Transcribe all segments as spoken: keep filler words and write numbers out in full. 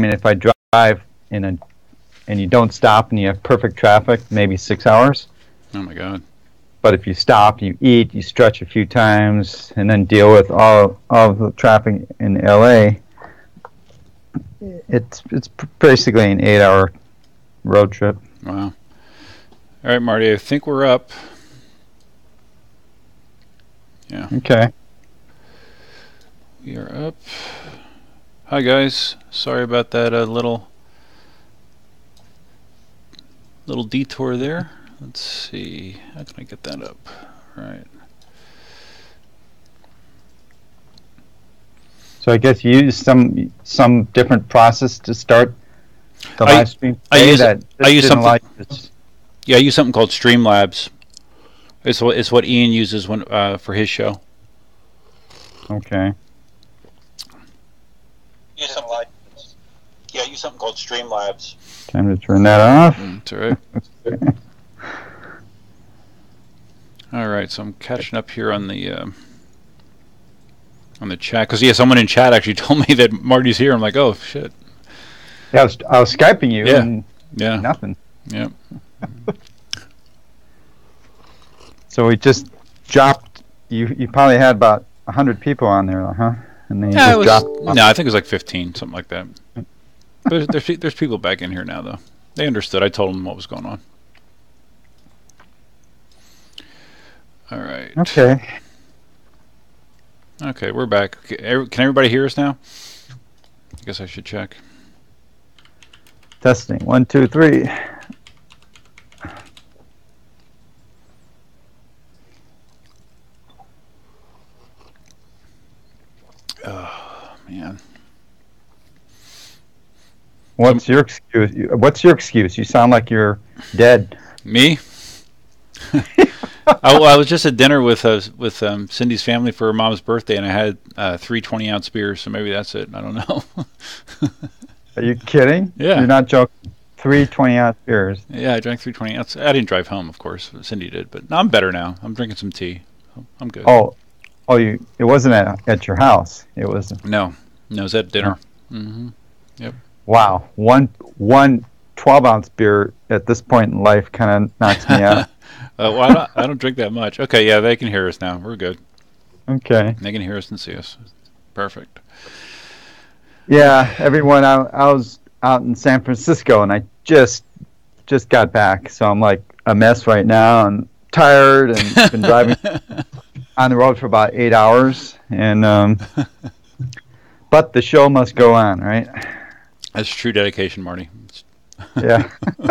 mean, if I drive in a and you don't stop and you have perfect traffic, maybe six hours. Oh my God! But if you stop, you eat, you stretch a few times, and then deal with all all of the traffic in L A, it's it's basically an eight-hour road trip. Wow! All right, Marty, I think we're up. Yeah. Okay. We are up. Hi guys. Sorry about that uh, little little detour there. Let's see. How can I get that up? All right. So I guess you use some some different process to start the I, live stream. I use that I use something. Like this. Yeah, I use something called Streamlabs. It's what it's what Ian uses when uh, for his show. Okay. Use something like yeah, use something called Streamlabs. Time to turn that off. Mm, that's all right. All right, so I'm catching up here on the uh, on the chat because yeah, someone in chat actually told me that Marty's here. I'm like, oh shit. Yeah, I was, I was skyping you. Yeah. And yeah. Nothing. Yeah. So we just dropped. You you probably had about a hundred people on there, huh? And then you yeah, just it was, dropped. No, I think it was like fifteen, something like that. But there's there's people back in here now, though. They understood. I told them what was going on. All right. Okay. Okay, we're back. Can everybody hear us now? I guess I should check. Testing. One, two, three. Oh man. What's your excuse? What's your excuse? You sound like you're dead. Me? I, I was just at dinner with uh, with um, Cindy's family for her mom's birthday, and I had uh, three twenty-ounce beers, so maybe that's it. I don't know. Are you kidding? Yeah. You're not joking. Three twenty-ounce beers. Yeah, I drank three twenty-ounce. I didn't drive home, of course. Cindy did, but no, I'm better now. I'm drinking some tea. I'm good. Oh, oh, you. It wasn't at, at your house. It was. No, no, it was at dinner. Mm-hmm. Yep. Wow, one one twelve-ounce beer at this point in life kind of knocks me out. Uh, well, I don't, I don't drink that much. Okay, yeah, they can hear us now. We're good. Okay. They can hear us and see us. Perfect. Yeah, everyone. I, I was out in San Francisco, and I just just got back, so I'm like a mess right now, and tired, and been driving on the road for about eight hours, and um, but the show must go on, right? That's true dedication, Marty. Yeah.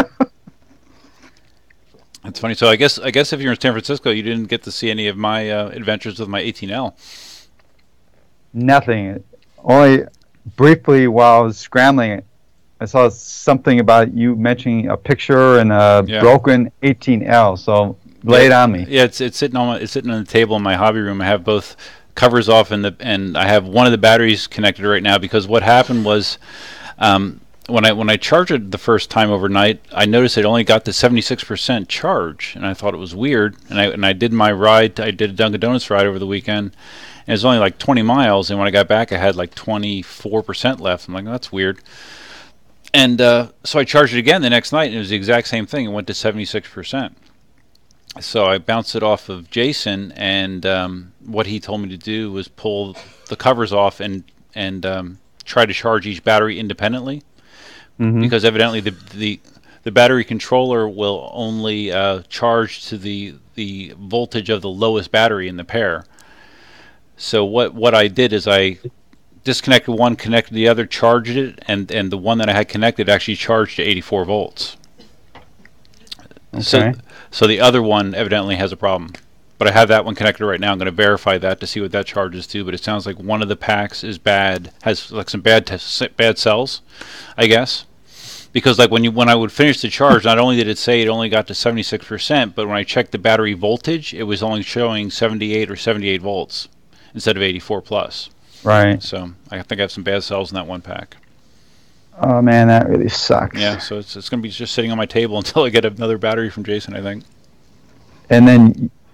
That's funny. So I guess I guess if you're in San Francisco, you didn't get to see any of my uh, adventures with my eighteen L. Nothing. Only briefly while I was scrambling, I saw something about you mentioning a picture and a Yeah. broken eighteen L. So lay it on me. Yeah, it's it's sitting on my, it's sitting on the table in my hobby room. I have both covers off and the and I have one of the batteries connected right now because what happened was. Um, When I when I charged it the first time overnight, I noticed it only got to seventy-six percent charge, and I thought it was weird. And I and I did my ride. I did a Dunkin' Donuts ride over the weekend, and it was only like twenty miles. And when I got back, I had like twenty-four percent left. I'm like, that's weird. And uh, so I charged it again the next night, and it was the exact same thing. It went to seventy-six percent. So I bounced it off of Jason, and um, what he told me to do was pull the covers off and and um, try to charge each battery independently. Mm-hmm. Because evidently the the the battery controller will only uh, charge to the the voltage of the lowest battery in the pair. So what what I did is I disconnected one, connected the other, charged it, and and the one that I had connected actually charged to eighty-four volts. Okay. So so the other one evidently has a problem. But I have that one connected right now. I'm going to verify that to see what that charges to. But it sounds like one of the packs is bad, has like some bad t- bad cells, I guess. Because like when you when I would finish the charge, not only did it say it only got to seventy-six percent, but when I checked the battery voltage, it was only showing seventy-eight or seventy-eight volts instead of eighty-four plus. Right. So I think I have some bad cells in that one pack. Oh man, that really sucks. Yeah. So it's it's going to be just sitting on my table until I get another battery from Jason, I think. And then.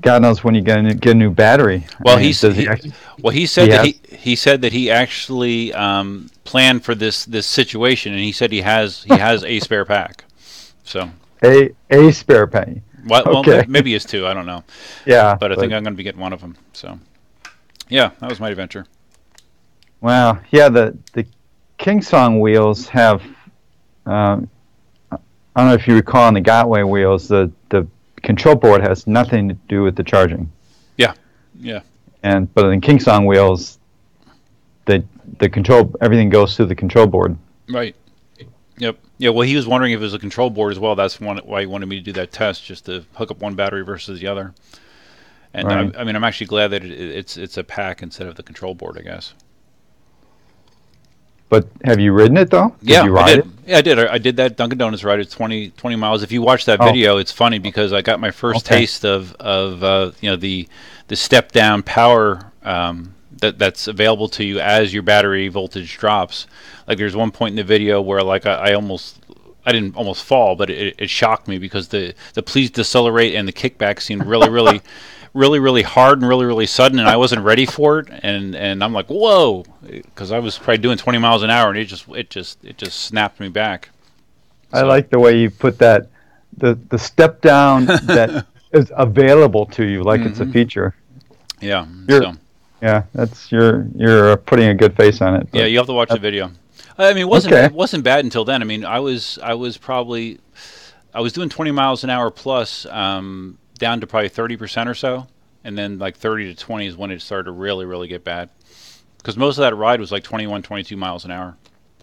God knows when you get a new, get a new battery. Well, I mean, he's, does he he actually, well he said he that has- he he said that he actually um, planned for this this situation, and he said he has he has a spare pack. So a a spare penny. well, well Okay. may- maybe it's two. I don't know, Yeah, but I think I'm going to be getting one of them. So yeah, that was my adventure. Wow. Yeah, the the King Song wheels have. Um, I don't know if you recall on the Gotway wheels, the the control board has nothing to do with the charging. Yeah, yeah. And but in King Song wheels, the the control everything goes through the control board. Right. Yep. Yeah. Well, he was wondering if it was a control board as well. That's one, why he wanted me to do that test, just to hook up one battery versus the other. And Right. I, I mean, I'm actually glad that it, it's it's a pack instead of the control board, I guess. But have you ridden it though? Did yeah, you ride I did. it? Yeah, I did. I, I did that Dunkin' Donuts ride. It's twenty, twenty miles. If you watch that Oh. video, it's funny because I got my first Okay. taste of of uh, you know the the step down power um, that that's available to you as your battery voltage drops. Like there's one point in the video where like I, I almost I didn't almost fall, but it, it shocked me because the the please decelerate and the kickback seemed really really. really really hard and really really sudden, and I wasn't ready for it, and and I'm like whoa, because I was probably doing twenty miles an hour, and it just it just it just snapped me back. I So- like the way you put that. The the step down that is available to you, like it's a Mhm. feature. Yeah, You're- so Yeah, that's you're you're uh, putting a good face on it. but- yeah, you have to watch the video. I mean, it wasn't Okay. it wasn't bad until then. I mean, I was I was probably I was doing twenty miles an hour plus, um, down to probably thirty percent or so, and then like thirty to twenty is when it started to really really get bad, because most of that ride was like twenty-one, twenty-two miles an hour.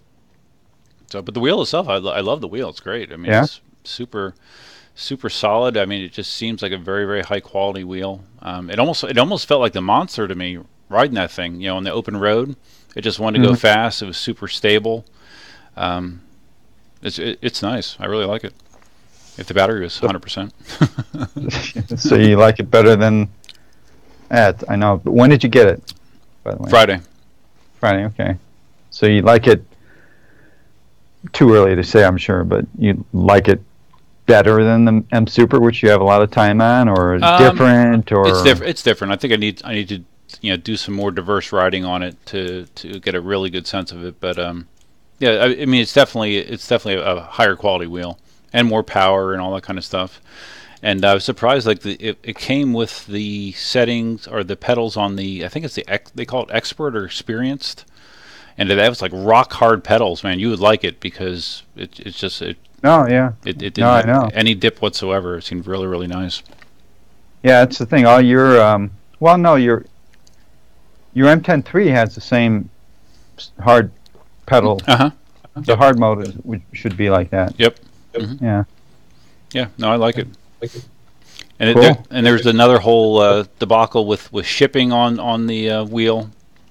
So, but the wheel itself, I, lo- I love the wheel. It's great. I mean, Yeah? it's super super solid. I mean, it just seems like a very very high quality wheel. Um, it almost it almost felt like the Monster to me riding that thing. You know, on the open road, it just wanted to go Mhm. fast. It was super stable. Um, it's it, it's nice. I really like it. If the battery was one hundred percent. So you like it better than that? I know. But when did you get it? By the way, Friday. Friday. Okay. So you like it? Too early to say, I'm sure, but you like it better than the M Super, which you have a lot of time on, or Um, different, or It's different. It's different. I think I need I need to you know do some more diverse riding on it to to get a really good sense of it. But um, yeah, I, I mean it's definitely it's definitely a, a higher quality wheel and more power and all that kind of stuff. And I was surprised, like the it, it came with the settings or the pedals on the I think it's the ex, they call it Expert or Experienced, and that was like rock hard pedals. Man, you would like it because it it's just it No, yeah, it, it didn't No, I have know. any dip whatsoever. It seemed really really nice. yeah. That's the thing. All your um, well, no, your your M ten three has the same s- hard pedal. Uh huh. The hard mode is, would, should be like that. Yep. Yeah. Yeah, no, I like it. And it, Cool. there, and there's another whole uh, debacle with, with shipping on on the uh, wheel.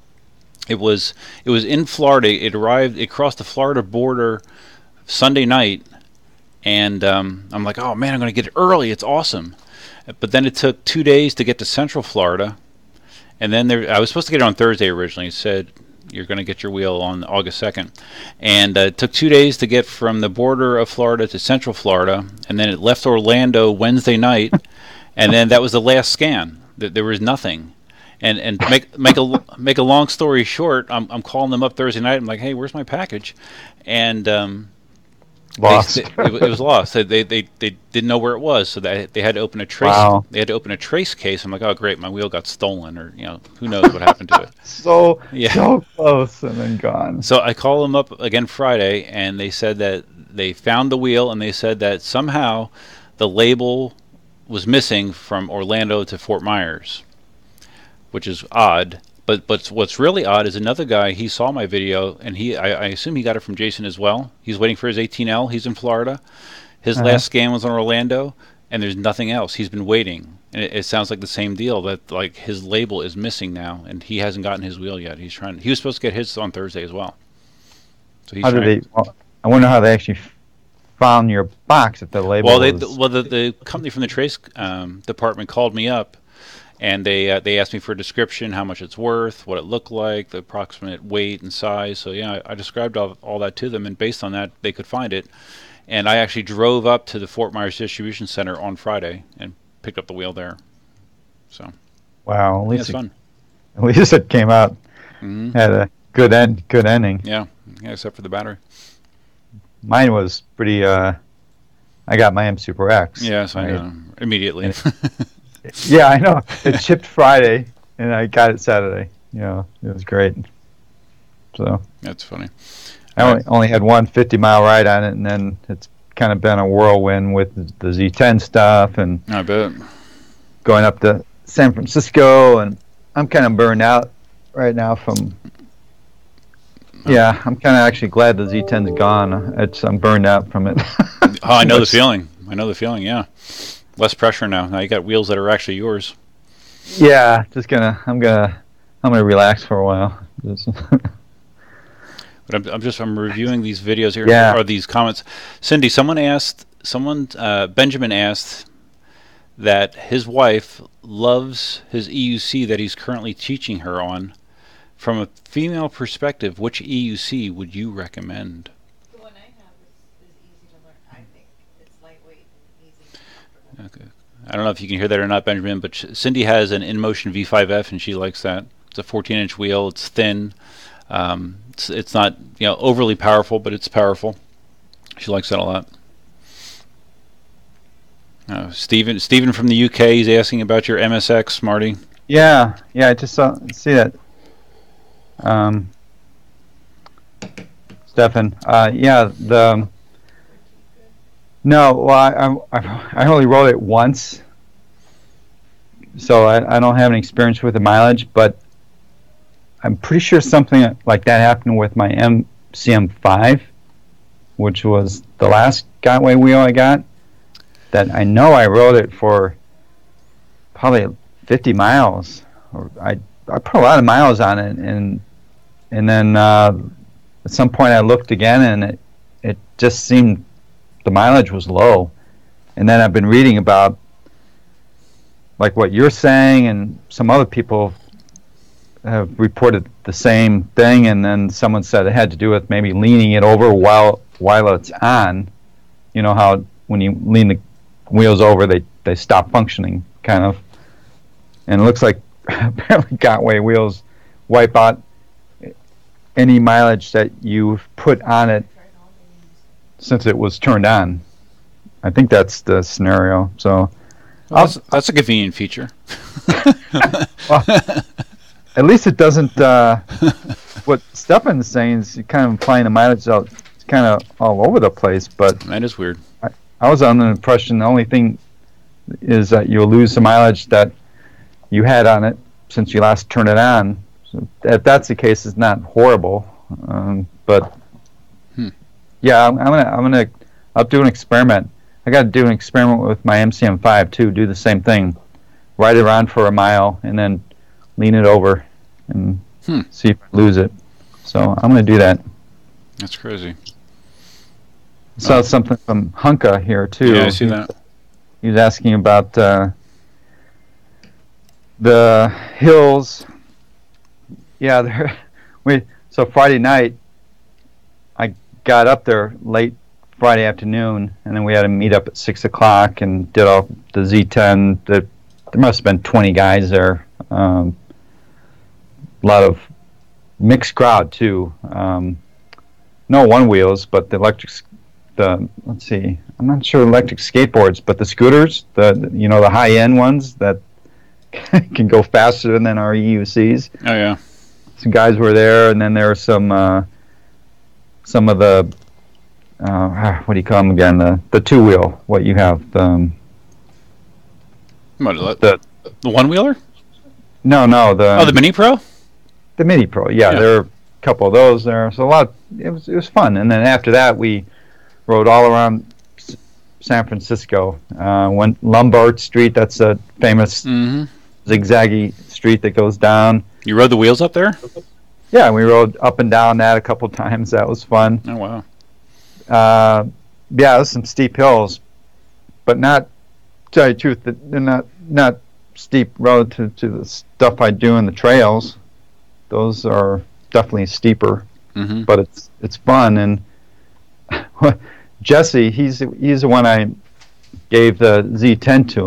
It was it was in Florida. It arrived. It crossed the Florida border Sunday night, and um, I'm like, oh man, I'm gonna get it early. It's awesome. But then it took two days to get to Central Florida, and then there I was supposed to get it on Thursday originally. It said you're going to get your wheel on August second. And uh, it took two days to get from the border of Florida to Central Florida, and then it left Orlando Wednesday night, and then that was the last scan. Th- There was nothing. And and to make make a make a long story short, I'm I'm calling them up Thursday night. I'm like, hey, where's my package? And um, they- Lost. they- it, it was lost. They, they they they didn't know where it was, so they they had to open a trace. Wow. They had to open a trace case. I'm like, oh great, my wheel got stolen, or you know, who knows what happened to it. so Yeah. so close and then gone. So I called them up again Friday, and they said that they found the wheel, and they said that somehow the label was missing from Orlando to Fort Myers, which is odd. But but what's really odd is another guy. He saw my video, and he I, I assume he got it from Jason as well. He's waiting for his eighteen L. He's in Florida. His Uh-huh. last scan was on Orlando, and there's nothing else. He's been waiting, and it, it sounds like the same deal. That like his label is missing now, and he hasn't gotten his wheel yet. He's trying. He was supposed to get his on Thursday as well. So he's How did trying- they? Well, I wonder how they actually f- found your box if the label. Well, they was, well the, the company from the trace um, department called me up, and they uh, they asked me for a description, how much it's worth, what it looked like, the approximate weight and size. So yeah, I, I described all, all that to them, and based on that, they could find it. And I actually drove up to the Fort Myers distribution center on Friday and picked up the wheel there. So wow, at yeah, least it's it, fun. at least it came out Mm-hmm. had a good end, good ending. Yeah, yeah, except for the battery. Mine was pretty. Uh, I got my M Super X. Yes, I right? know. Immediately. Yeah, I know. It shipped Friday, and I got it Saturday. You know, it was great. So That's funny. I only, only had one fifty mile ride on it, and then it's kind of been a whirlwind with the, the Z ten stuff and I bet. going up to San Francisco, and I'm kind of burned out right now from. Yeah, I'm kind of actually glad the Z ten's gone. It's I'm burned out from it. Oh, I know the feeling. I know the feeling. Yeah, less pressure now. Now you got wheels that are actually yours. Yeah, just gonna. I'm gonna. I'm gonna relax for a while. Just But I'm, I'm just I'm reviewing these videos here Yeah. or these comments. Cindy, someone asked, someone uh, Benjamin asked that his wife loves his E U C that he's currently teaching her on. From a female perspective, which E U C would you recommend? The one I have is, is easy to learn. I think it's lightweight and easy and comfortable. Okay. I don't know if you can hear that or not, Benjamin, but sh- Cindy has an InMotion V five F and she likes that. It's a fourteen inch wheel. It's thin. Um, it's, it's not you know overly powerful, but it's powerful. She likes that a lot. Uh, Stephen, Stephen from the U K, he's asking about your M S X, Marty. yeah, yeah. I just saw see that. Um, Stefan, uh, yeah. The no, well, I, I I only rode it once, so I, I don't have any experience with the mileage, but I'm pretty sure something like that happened with my M C M five, which was the last Gotway wheel I got. That I know I rode it for probably fifty miles. Or I I put a lot of miles on it, and and then uh, at some point I looked again, and it it just seemed the mileage was low. And then I've been reading about like what you're saying, and some other people have reported the same thing, and then someone said it had to do with maybe leaning it over while while it's on. You know how when you lean the wheels over, they, they stop functioning, kind of. And it looks like apparently Gotway wheels wipe out any mileage that you've put on it since it was turned on. I think that's the scenario. So Well, that's, that's a convenient feature. well, at least it doesn't. Uh, what Stefan's saying is kind of implying the mileage out. It's kind of all over the place. But That is weird. I, I was under the impression the only thing is that you'll lose the mileage that you had on it since you last turned it on. So if that's the case, it's not horrible. Um, but Hmm. yeah, I'm, I'm gonna I'm gonna I'll do an experiment. I got to do an experiment with my M C M five too. Do the same thing, ride it around for a mile, and then lean it over and Hmm. see if I lose it. So I'm gonna do that. That's crazy. Saw Oh. something from Hunka here too. Yeah, I see that. He was asking about uh, the hills. Yeah, there, we so Friday night I got up there late Friday afternoon, and then we had to meet up at six o'clock and did all the Z ten. The, there must have been twenty guys there. Um, a lot of mixed crowd too. Um, no one wheels, but the electric. s- The let's see, I'm not sure electric skateboards, but the scooters, the you know the high end ones that can go faster than our E U Cs. Oh, yeah. Some guys were there, and then there were some uh, some of the uh, what do you call them again? The the two wheel. What you have? The, um, What, the, the the one-wheeler? no no the Oh, the Mini Pro? the Mini Pro. Yeah, Yeah. there were a couple of those there. So a lot. It was it was fun. And then after that, we rode all around S- San Francisco. Uh, went Lombard Street. That's a famous Mm-hmm. zigzaggy street that goes down. You rode the wheels up there? Yeah, we rode up and down that a couple times. That was fun. Oh, wow. Uh, yeah, there's some steep hills, but not, to tell you the truth, that they're not not steep relative to the stuff I do in the trails. Those are definitely steeper, Mm-hmm. but it's it's fun. And Jesse, he's he's the one I gave the Z ten to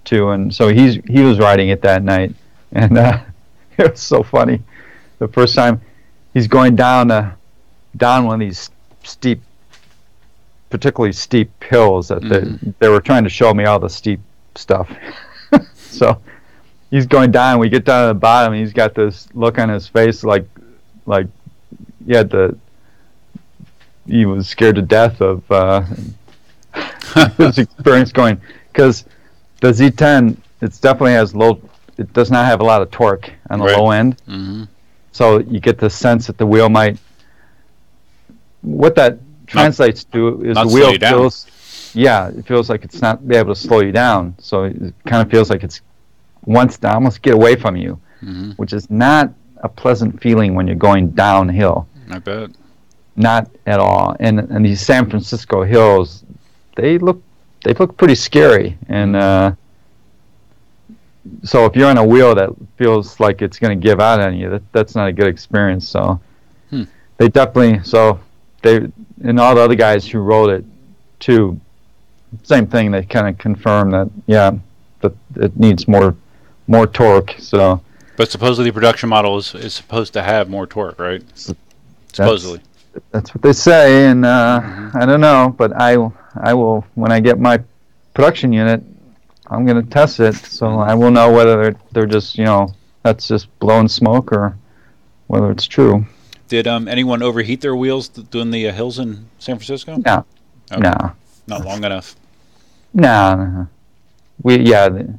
too, and so he's he was riding it that night, and uh, it was so funny. The first time he's going down uh, down one of these steep, particularly steep hills that Mm-hmm. they, they were trying to show me all the steep stuff. So he's going down. We get down to the bottom, and he's got this look on his face like like he had the he was scared to death of uh, his experience going, because the Z ten, it definitely has low. It does not have a lot of torque on the Right. low end. Mm-hmm. So you get the sense that the wheel might. What that translates to is not the slow wheel you down. feels. Yeah, it feels like it's not be able to slow you down. So it kind of feels like it's wants to almost get away from you, Mm-hmm. which is not a pleasant feeling when you're going downhill. I bet. Not at all. And and these San Francisco hills, they look they look pretty scary. And uh, so if you're on a wheel that feels like it's going to give out on you, that, that's not a good experience. So Hmm. they definitely so they and all the other guys who rode it too, same thing. They kind of confirm that yeah, that it needs more more torque. So But supposedly the production model is, is supposed to have more torque, right? Supposedly. that's what they say. And uh, Mhm. I don't know, but I I will when I get my production unit, I'm going to test it. So I will know whether they're, they're just you know that's just blowing smoke or whether it's true. Did um, anyone overheat their wheels th- doing the uh, hills in San Francisco? No, Okay. no. Not long enough. No, no. We yeah. The,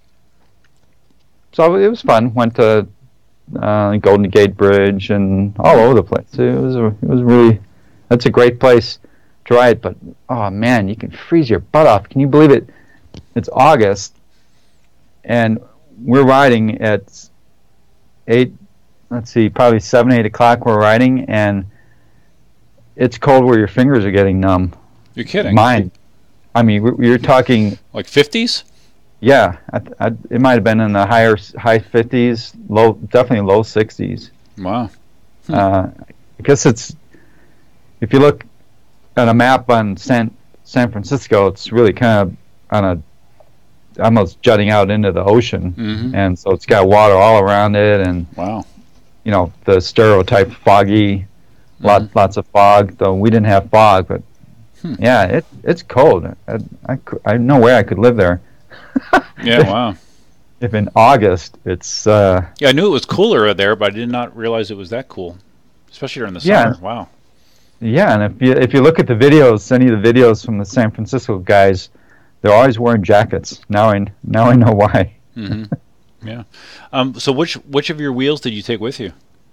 so it was fun. Went to uh, Golden Gate Bridge and all over the place. It was a, it was really that's a great place to ride. But oh man, you can freeze your butt off. Can you believe it? It's August, and we're riding at eight. Let's see, probably seven, eight o'clock. We're riding, and it's cold where your fingers are getting numb. You're kidding. Mine. I mean, we- you're talking. Like fifties? Yeah, I, I, it might have been in the higher high fifties, low definitely low sixties. Wow. Hmm. Uh, I guess it's if you look at a map on San San Francisco, it's really kind of on a almost jutting out into the ocean, Mm-hmm. and so it's got water all around it, and Wow. you know the stereotype foggy, lot Mhm. lots of fog. Though we didn't have fog, but Hmm. yeah, it it's cold. I, I, cou- I no way I could live there. Yeah, wow. If in August it's uh, Yeah, I knew it was cooler there, but I did not realize it was that cool. Especially during the Yeah. summer. Wow. yeah, and if you if you look at the videos, any of the videos from the San Francisco guys, they're always wearing jackets. Now I now I know why. Mm-hmm. Yeah. Um, so which which of your wheels did you take with you?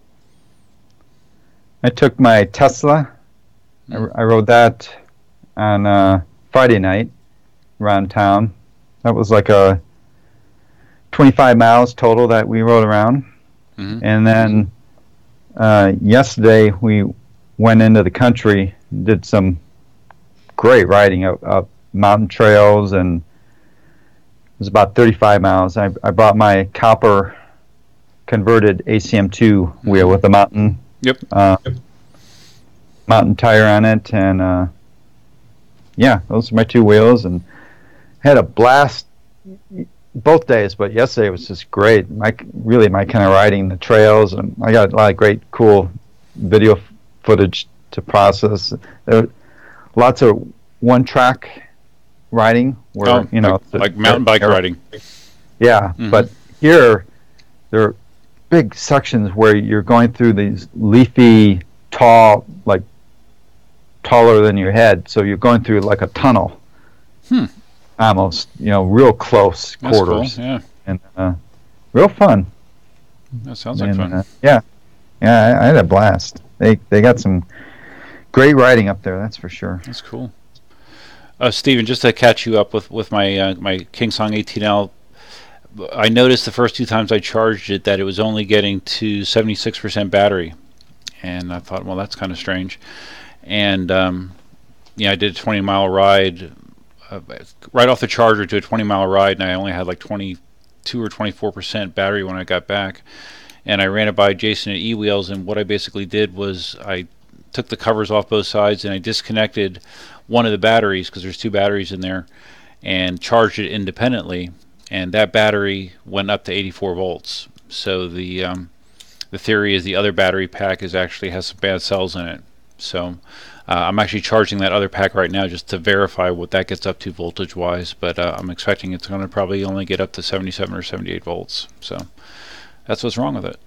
I took my Tesla. I, Mm. I rode that on uh, Friday night around town. That was like a twenty-five miles total that we rode around. Mhm. And then uh, yesterday we went into the country, did some great riding up, up mountain trails, and it was about thirty-five miles. I, I brought my copper converted A C M two wheel with a mountain Yep. uh, mountain tire on it, and uh, yeah, those are my two wheels, and had a blast both days. But yesterday was just great. My really my kind of riding the trails, and I got a lot of great, cool video f- footage to process. There were lots of one-track riding, where Oh, you know, like, the- like mountain bike there- riding. Yeah, Mhm. but here there are big sections where you're going through these leafy, tall, like taller than your head. So you're going through like a tunnel, Hmm. almost. You know, real close That's quarters, cool. Yeah. and uh, real fun. That sounds like And, fun. uh, yeah, yeah, I, I had a blast. They they got some great riding up there, that's for sure. That's cool. Uh, Steven, just to catch you up with with my uh, my Kingsong eighteen L, I noticed the first two times I charged it that it was only getting to seventy-six percent battery, and I thought, well, that's kind of strange. And um, yeah, I did a twenty mile ride, uh, right off the charger to a twenty mile ride, and I only had like twenty-two or twenty-four percent battery when I got back. And I ran it by Jason at eWheels, and what I basically did was I took the covers off both sides and I disconnected one of the batteries, because there's two batteries in there, and charged it independently. and that battery went up to eighty-four volts. So the um, the theory is the other battery pack is actually has some bad cells in it. So uh, I'm actually charging that other pack right now just to verify what that gets up to voltage wise, but uh, I'm expecting it's going to probably only get up to seventy-seven or seventy-eight volts. So that's what's wrong with it.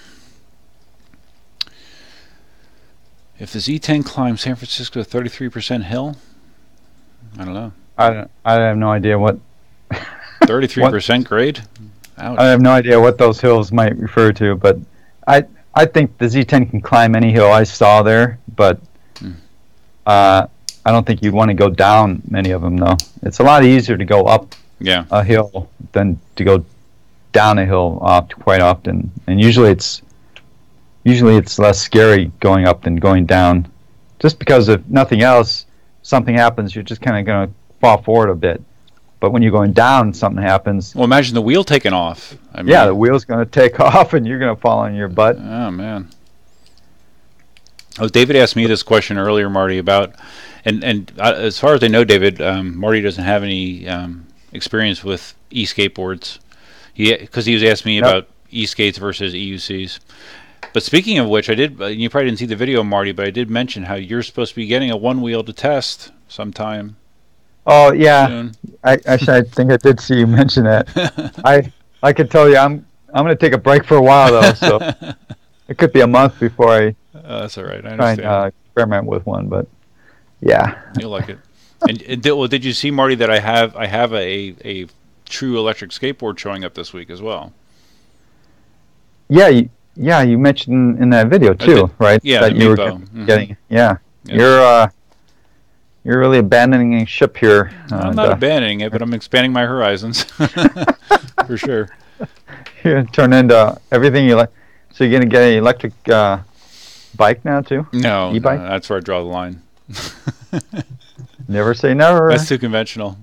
If the Z ten climbs San Francisco thirty-three percent hill, I don't know. I don't, I have no idea what. thirty-three percent grade? Ouch. I have no idea what those hills might refer to, but I I think the Z ten can climb any hill I saw there, but Hmm. uh, I don't think you'd want to go down many of them, though. It's a lot easier to go up Yeah. a hill than to go down a hill uh, quite often, and usually it's usually it's less scary going up than going down, just because if nothing else, something happens, you're just kind of going to fall forward a bit. But when you're going down, something happens. Well, imagine the wheel taking off. I mean, Yeah, the wheel's going to take off, and you're going to fall on your butt. Oh, man. Oh, David asked me this question earlier, Marty, about, and, and uh, as far as I know, David, um, Marty doesn't have any um, experience with e-skateboards. He, because he was asking me Yep. about e-skates versus E U Cs. But speaking of which, I did, uh, you probably didn't see the video, Marty, but I did mention how you're supposed to be getting a one-wheel to test sometime Oh yeah, soon. I actually I think I did see you mention that. I I could tell you I'm I'm going to take a break for a while though, so it could be a month before I Uh, that's all right. I try understand. and uh, experiment with one. But yeah, You'll like it. And, and did, well, did you see, Marty, that I have I have a a true electric skateboard showing up this week as well? yeah, you, yeah. You mentioned in that video too, did. right? Yeah, that the you were Meepo. get- Mhm. getting. Yeah, Yeah. you're uh, you're really abandoning ship here. I'm uh, not the- abandoning it, but I'm expanding my horizons for sure. You're gonna turn into everything you like. So you're gonna get an electric uh, bike now too? No, no, E-bike? that's where I draw the line. Never say never. That's too conventional.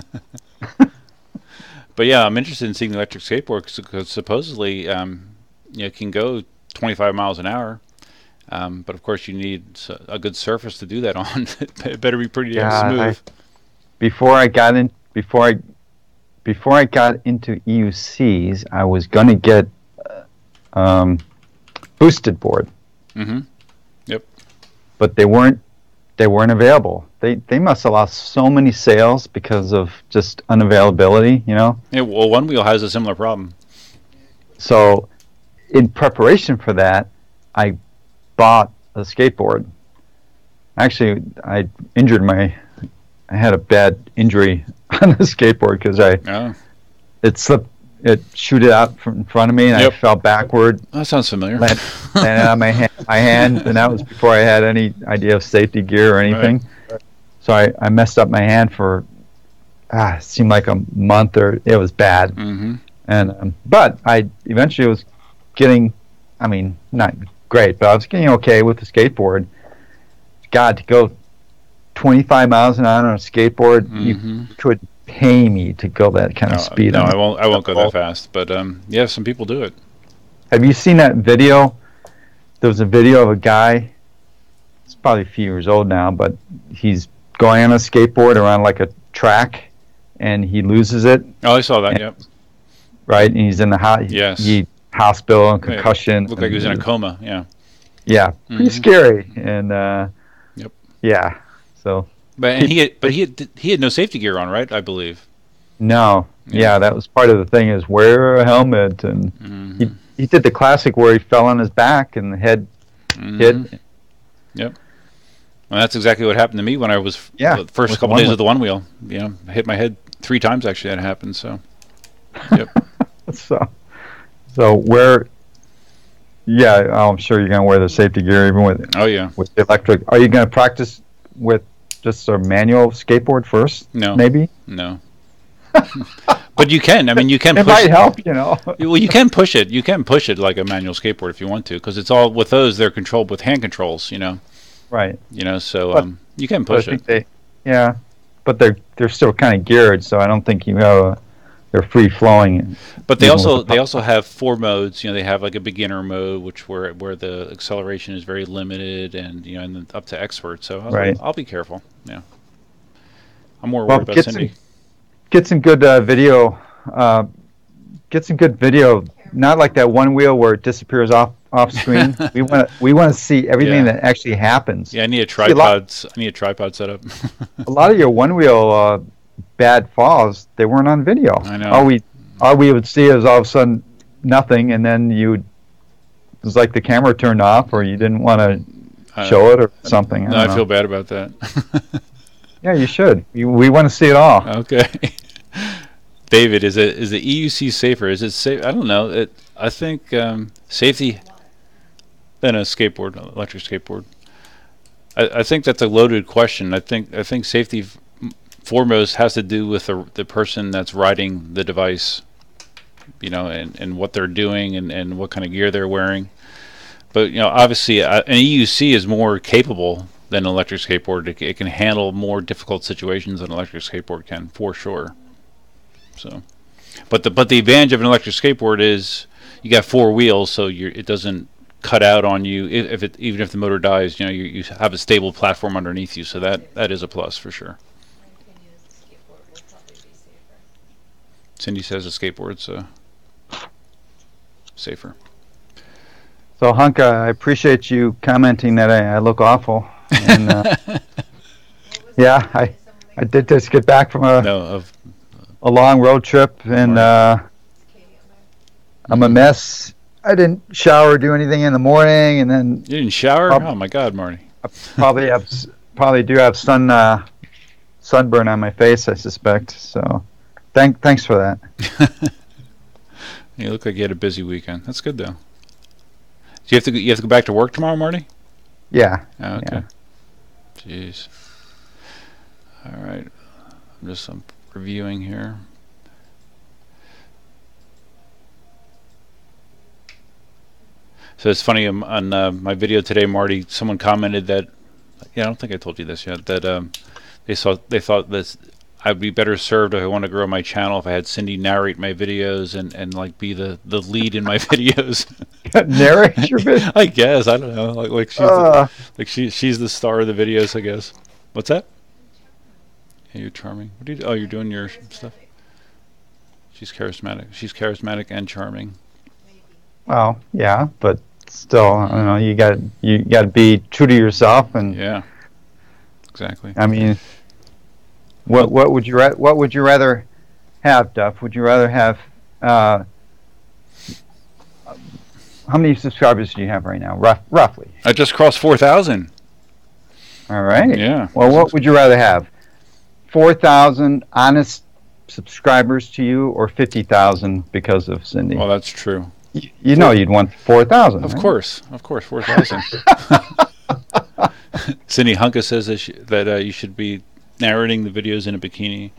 But yeah, I'm interested in seeing the electric skateboard because supposedly um, you know, it can go twenty-five miles an hour. Um, but of course, you need s- a good surface to do that on. It better be pretty damn Yeah, smooth. Before I got in, before I, before I got into E U Cs, I was gonna get uh, um, boosted board, Mm-hmm. but they weren't. They weren't available. They they must have lost so many sales because of just unavailability. You know. Yeah, well, One Wheel has a similar problem. So, in preparation for that, I bought a skateboard. Actually, I injured my. I had a bad injury on the skateboard because I Oh, it slipped. It shooted out from in front of me, and Yep. I fell backward, that sounds familiar. landed, landed on my hand, my hand, and that was before I had any idea of safety gear or anything. So I, I messed up my hand for ah, it seemed like a month, or it was bad. Mm-hmm. And um, but I eventually was getting, I mean, not great, but I was getting okay with the skateboard. God, to go twenty-five miles an hour on a skateboard, Mhm. you could pay me to go that kind of No, speed. no, on I it. won't. I won't go that fast. But um, yeah, some people do it. Have you seen that video? There was a video of a guy. It's probably a few years old now, but he's going on a skateboard around like a track, and he loses it. Oh, I saw that. And- Yep. Right, and he's in the ho- Yes. he hospital and Yeah, concussion. Looked like he was in a and- coma. Yeah. Yeah, pretty Mhm. scary, and uh, Yep. yeah. So But and he had, but he had, he had no safety gear on, right? I believe. no, Yeah. yeah. that was part of the thing is wear a helmet, and Mm-hmm. he he did the classic where he fell on his back and the head Mm-hmm. hit. Yep. Well, that's exactly what happened to me when I was Yeah, the first with the couple one days wheel. of the one wheel. You know, I hit my head three times actually. That happened. So. Yep. so so where? Yeah, I'm sure you're gonna wear the safety gear even with Oh yeah. with the electric. Are you gonna practice with just a manual skateboard first? No. Maybe No. But you can. I mean, you can it push. might help, you know. Well, you can push it. You can push it like a manual skateboard if you want to, because it's all with those. They're controlled with hand controls. You know. Right. You know. So But- um, you can But I push think it. they, yeah, but they're they're still kind of geared, so I don't think you have a, they're free flowing. But they even also with the they pop- also have four modes. You know, they have like a beginner mode, which where where the acceleration is very limited, and you know, and then up to expert. So I'll, Right. I'll be careful. Yeah. I'm more Well, worried about get Cindy. some get some good uh, video uh, get some good video. Not like that one wheel where it disappears off off screen. we want to we want to see everything Yeah. that actually happens. Yeah, I need a See, a lot- tripod. I need a tripod setup. A lot of your one wheel uh, bad falls, they weren't on video. I know. All we all we would see is all of a sudden nothing, and then you it was like the camera turned off, or you didn't want to Uh, show it or something. I No, don't I know. feel bad about that. Yeah, you should. You, we want to see it all. Okay. David, is it is the E U C safer? Is it safe? I don't know. It. I think um, safety than a skateboard, electric skateboard. I, I think that's a loaded question. I think I think safety f- m- foremost has to do with the the person that's riding the device, you know, and, and what they're doing and, and what kind of gear they're wearing. But you know, obviously, uh, an E U C is more capable than an electric skateboard. It, c- it can handle more difficult situations than an electric skateboard can, for sure. So, but the but the advantage of an electric skateboard is you got four wheels, so you're, it doesn't cut out on you if, if it even if the motor dies. You know, you, you have a stable platform underneath you, so that that is a plus for sure. My opinion is the skateboard will probably be safer. Cindy says a skateboard's uh, safer. So, Hunk, uh, I appreciate you commenting that I, I look awful. And, uh, What was yeah, that? I Is someone I like did just get back from a, No, of a long road trip, and uh, Katie on there? I'm a mess. I didn't shower or do anything in the morning, and then you didn't shower? Prob- Oh my God, Marty. I probably have s- probably do have sun uh, sunburn on my face, I suspect. So, thank thanks for that. You look like you had a busy weekend. That's good though. Do you have to go, you have to go back to work tomorrow, Marty? Yeah. Oh, okay. Yeah. Jeez. All right. I'm just um, reviewing here. So it's funny um, on uh, my video today, Marty. Someone commented that. Yeah, I don't think I told you this yet. That um, they saw they thought that I'd be better served if I want to grow my channel if I had Cindy narrate my videos and, and like be the, the lead in my videos. Narrate your video. I guess I don't know. Like like she's the, Uh, like she she's the star of the videos, I guess. What's that? Yeah, you're charming. What do you do? Oh, you're doing your stuff. She's charismatic. She's charismatic and charming. Maybe. well, yeah, but still, I don't know. You got you got to be true to yourself, and Yeah. Exactly. I mean, what what would you ra- what would you rather have, Duff? Would you rather have uh, how many subscribers do you have right now, rough, roughly? I just crossed four thousand. All right. Yeah. Well, what would you rather have? Four thousand honest subscribers to you, or fifty thousand because of Cindy? Well, that's true. you, you know, you'd want four thousand. Of course. Of course. four thousand. Cindy Hunka says that, she, that uh, you should be narrating the videos in a bikini.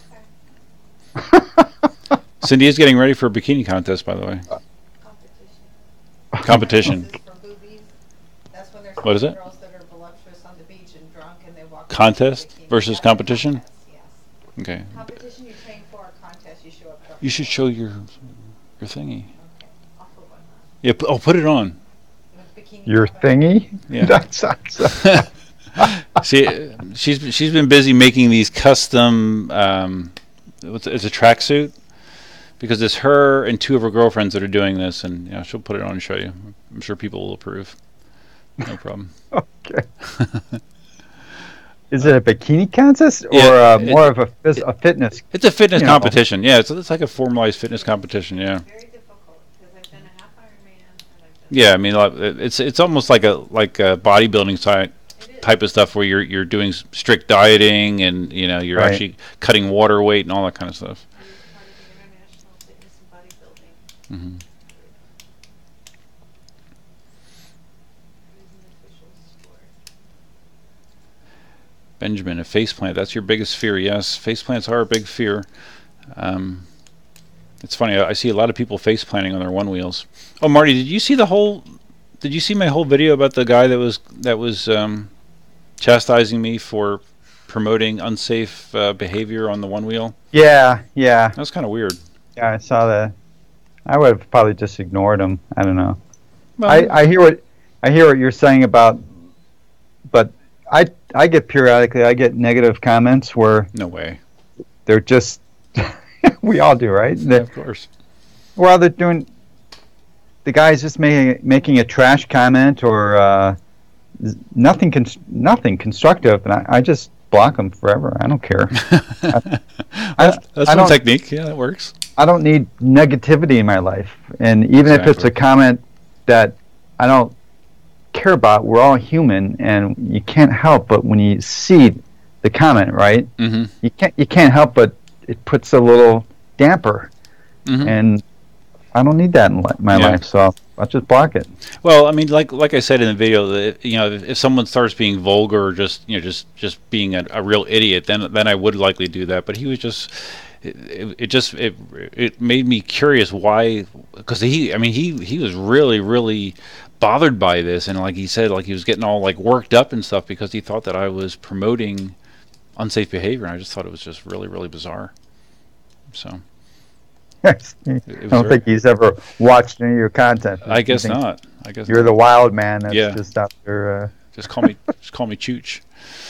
Cindy is getting ready for a bikini contest, by the way. Competition. Competition. This is for boobies. That's when there's What is it? girls that are voluptuous on the beach and drunk and they walk. Contest in a bikini. versus That's a competition? contest, yes. Okay. Competition you train for, a contest you show up drunk. You should show your your thingy. Okay. I'll put one on. Yeah. P- oh, put it on. With bikini Your top. thingy? Yeah. That sounds. See, uh, she's she's been busy making these custom. Um, what's it's a tracksuit because it's her and two of her girlfriends that are doing this, and you know, she'll put it on and show you. I'm sure people will approve. No problem. Okay. Is it a bikini contest or Yeah, uh, it- more of a, phys- a fitness? It's a fitness You know. competition. Yeah, it's it's like a formalized fitness competition. Yeah. Very difficult because I've done a half Ironman and I've done. Yeah, I mean, like, it's it's almost like a like a bodybuilding type It is. type of stuff where you're you're doing s- strict dieting and you know you're Right. actually cutting water weight and all that kind of stuff. I'm part of the International Fitness and Bodybuilding. hmm Who's an official sport? Benjamin, a faceplant. That's your biggest fear. Yes, faceplants are a big fear. Um, it's funny. I, I see a lot of people faceplanting on their one wheels. Oh, Marty, did you see the whole? Did you see my whole video about the guy that was that was um, chastising me for promoting unsafe uh, behavior on the one wheel? Yeah, yeah, That was kind of weird. yeah. I saw that. I would have probably just ignored him. I don't know. Well, I, I hear what I hear what you're saying about, but I I get periodically I get negative comments where no way. they're just We all do, right? Yeah, The- of course. Well, they're doing. The guy's just making making a trash comment or uh, z- nothing cons- nothing constructive, and I, I just block them forever. I don't care. that's I that's I one don't technique. Yeah, that works. I don't need negativity in my life, and even if it's Exactly. a comment that I don't care about, we're all human, and you can't help but when you see the comment, right? Mm-hmm. You can't you can't help but it puts a little damper, Mm-hmm. and I don't need that in li- my Yeah. life, so I'll, I'll just block it. Well, I mean, like like I said in the video, that you know, if, if someone starts being vulgar or just you know just just being a, a real idiot, then then I would likely do that. But he was just. It, it, it just it it made me curious why, because he I mean he he was really really bothered by this, and like he said, like he was getting all like worked up and stuff because he thought that I was promoting unsafe behavior, and I just thought it was just really really bizarre. So Yes. I it, it was don't very- think he's ever watched any of your content. I He guess thinks not. I guess You're not. the wild man that's Yeah. just out there. Uh, Just call me just call me Chooch.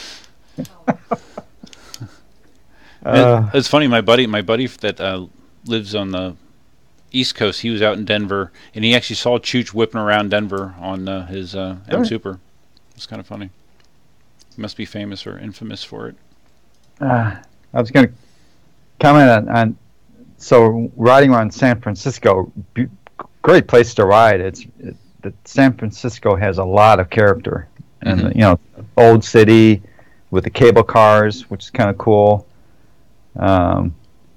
uh, It- it's funny. My buddy, my buddy that uh, lives on the East Coast, he was out in Denver, and he actually saw Chooch whipping around Denver on uh, his uh, M Really? Super. It's kind of funny. He must be famous or infamous for it. uh, I was going to comment on, on so riding around San Francisco, be, great place to ride. It's it, the San Francisco has a lot of character, and Mhm. you know, old city with the cable cars, which is kind of cool. Um,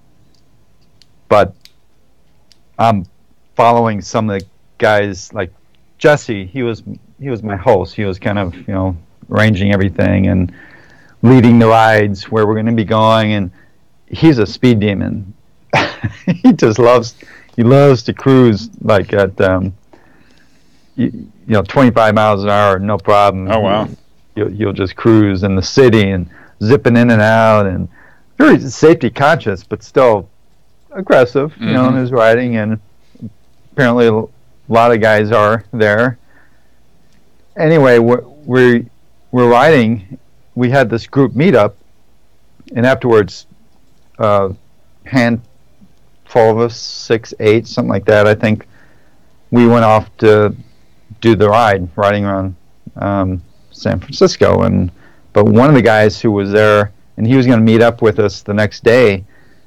but I'm following some of the guys like Jesse. He was he was my host. He was kind of you know arranging everything and leading the rides where we're going to be going. And he's a speed demon. He just loves he loves to cruise like at um, you, you know twenty-five miles an hour, no problem. Oh, wow. He'll, he'll just cruise in the city and zipping in and out and very safety conscious, but still aggressive, you know, in Mhm. his riding. And apparently a lot of guys are there. Anyway, we're we're, we're riding. We had this group meetup, and afterwards, uh, handful of us, six, eight, something like that. I think we went off to do the ride, riding around um, San Francisco. And but one of the guys who was there, and he was going to meet up with us the next day.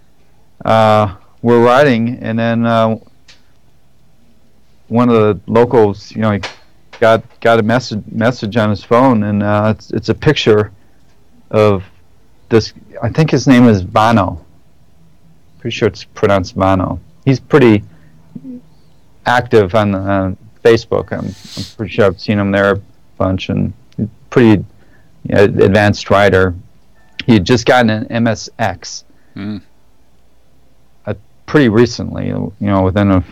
Uh, we're riding, and then uh, one of the locals, you know, he got got a message message on his phone, and uh, it's it's a picture of this. I think his name is Vano. Pretty sure it's pronounced Vano. He's pretty active on uh, Facebook. I'm, I'm pretty sure I've seen him there a bunch, and he's pretty you know, advanced rider. He had just gotten an M S X Mm. uh, pretty recently, you know, within a,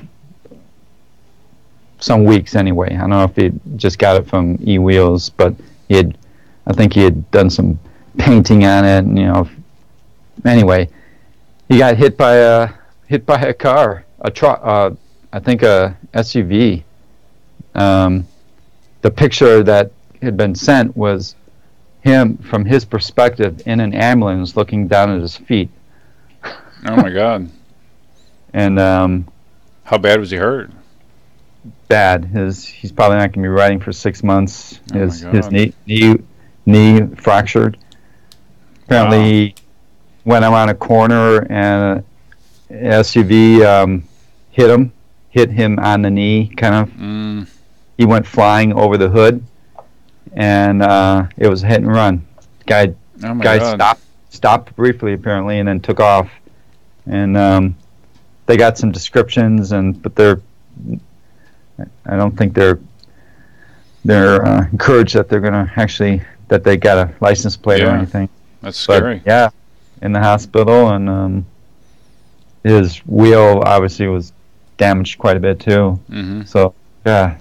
some weeks anyway. I don't know if he just got it from eWheels, but he had, I think he had done some painting on it, and, you know. Anyway, he got hit by a hit by a car, a truck, uh, I think a S U V. Um, the picture that had been sent was him from his perspective in an ambulance looking down at his feet. Oh my God! And um, How bad was he hurt? bad. His he's probably not going to be riding for six months. Oh my His his God. knee knee knee fractured. Apparently, Wow. he went around a corner and an S U V um, hit him, hit him on the knee. Kind of, Mm. he went flying over the hood, and uh, it was a hit and run. Guy Oh my guy God! stopped stopped briefly apparently, and then took off. And um, they got some descriptions, and but they're I don't think they're they're uh, encouraged that they're going to actually that they got a license plate or Yeah. anything. That's But scary. yeah, in the hospital, and um, his wheel obviously was damaged quite a bit too. hmm So yeah,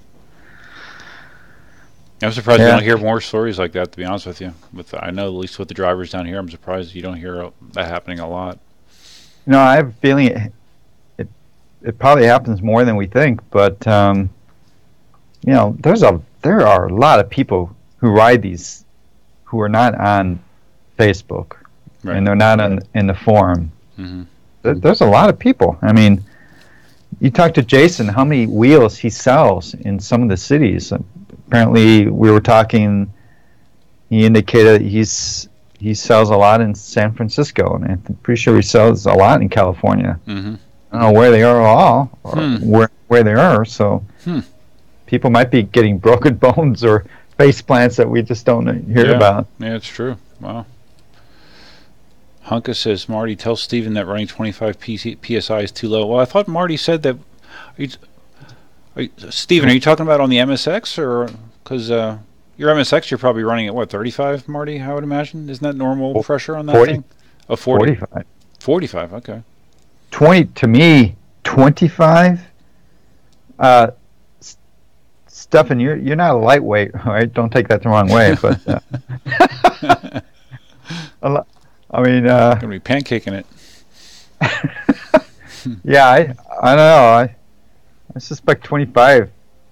I'm surprised Yeah. you don't hear more stories like that. To be honest with you, with I know at least with the drivers down here, I'm surprised you don't hear that happening a lot. no, I have a feeling it it, it probably happens more than we think. But um, you know, there's a there are a lot of people who ride these who are not on Facebook, Right. and they're not on in the forum. hmm th- there's a lot of people. I mean, you talk to Jason, how many wheels he sells in some of the cities. Apparently, we were talking. He indicated he's he sells a lot in San Francisco, and I'm pretty sure he sells a lot in California. Mm-hmm. I don't know where they are all, or Hmm. where where they are. So Hmm. people might be getting broken bones or face plants that we just don't hear Yeah. about. Yeah, it's true. Wow. Hunka says, Marty, tell Steven that running twenty-five P C P S I is too low. Well, I thought Marty said that. Are you, are you, Steven, are you talking about on the M S X? Or because uh, your M S X, you're probably running at what, thirty-five, Marty, I would imagine? Isn't that normal Fo- pressure on that forty. thing? Oh, forty. forty-five. forty-five, okay. twenty to me, twenty-five. Uh, S- Stefan, you're you're not a lightweight, all right? Don't take that the wrong way, but uh, a lo- I mean, uh, Gonna be pancaking it. yeah, I I don't know. I I suspect twenty-five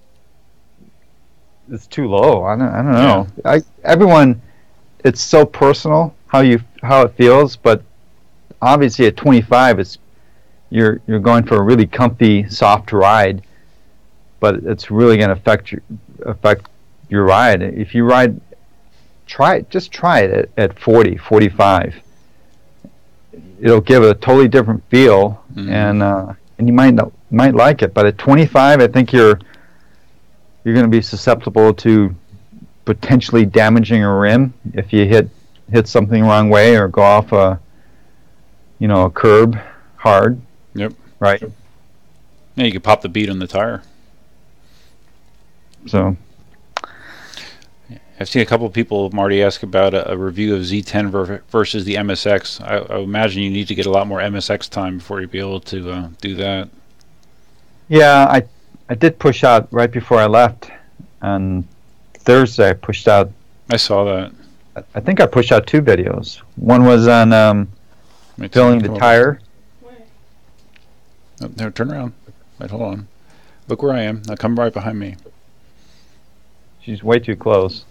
is too low. I don't I don't know. I everyone, it's so personal how you how it feels, but obviously at twenty-five, it's you're you're going for a really comfy, soft ride, but it's really going to affect your affect your ride. If you ride, try it. Just try it at, at forty, forty-five. It'll give a totally different feel, Mhm. and uh, and you might not, might like it. But at twenty-five, I think you're you're going to be susceptible to potentially damaging a rim if you hit hit something the wrong way or go off a you know a curb hard. Yep. Right. Yeah, you could pop the bead on the tire. So I've seen a couple of people, Marty, ask about a, a review of Z ten ver- versus the M S X. I, I imagine you need to get a lot more M S X time before you'd be able to uh, do that. yeah, I I did push out right before I left on Thursday. I pushed out. I saw that. I- I think I pushed out two videos. One was on um, Wait, filling the come over. tire. Oh, there, turn around. Wait, hold on. Look where I am. Now come right behind me. She's way too close.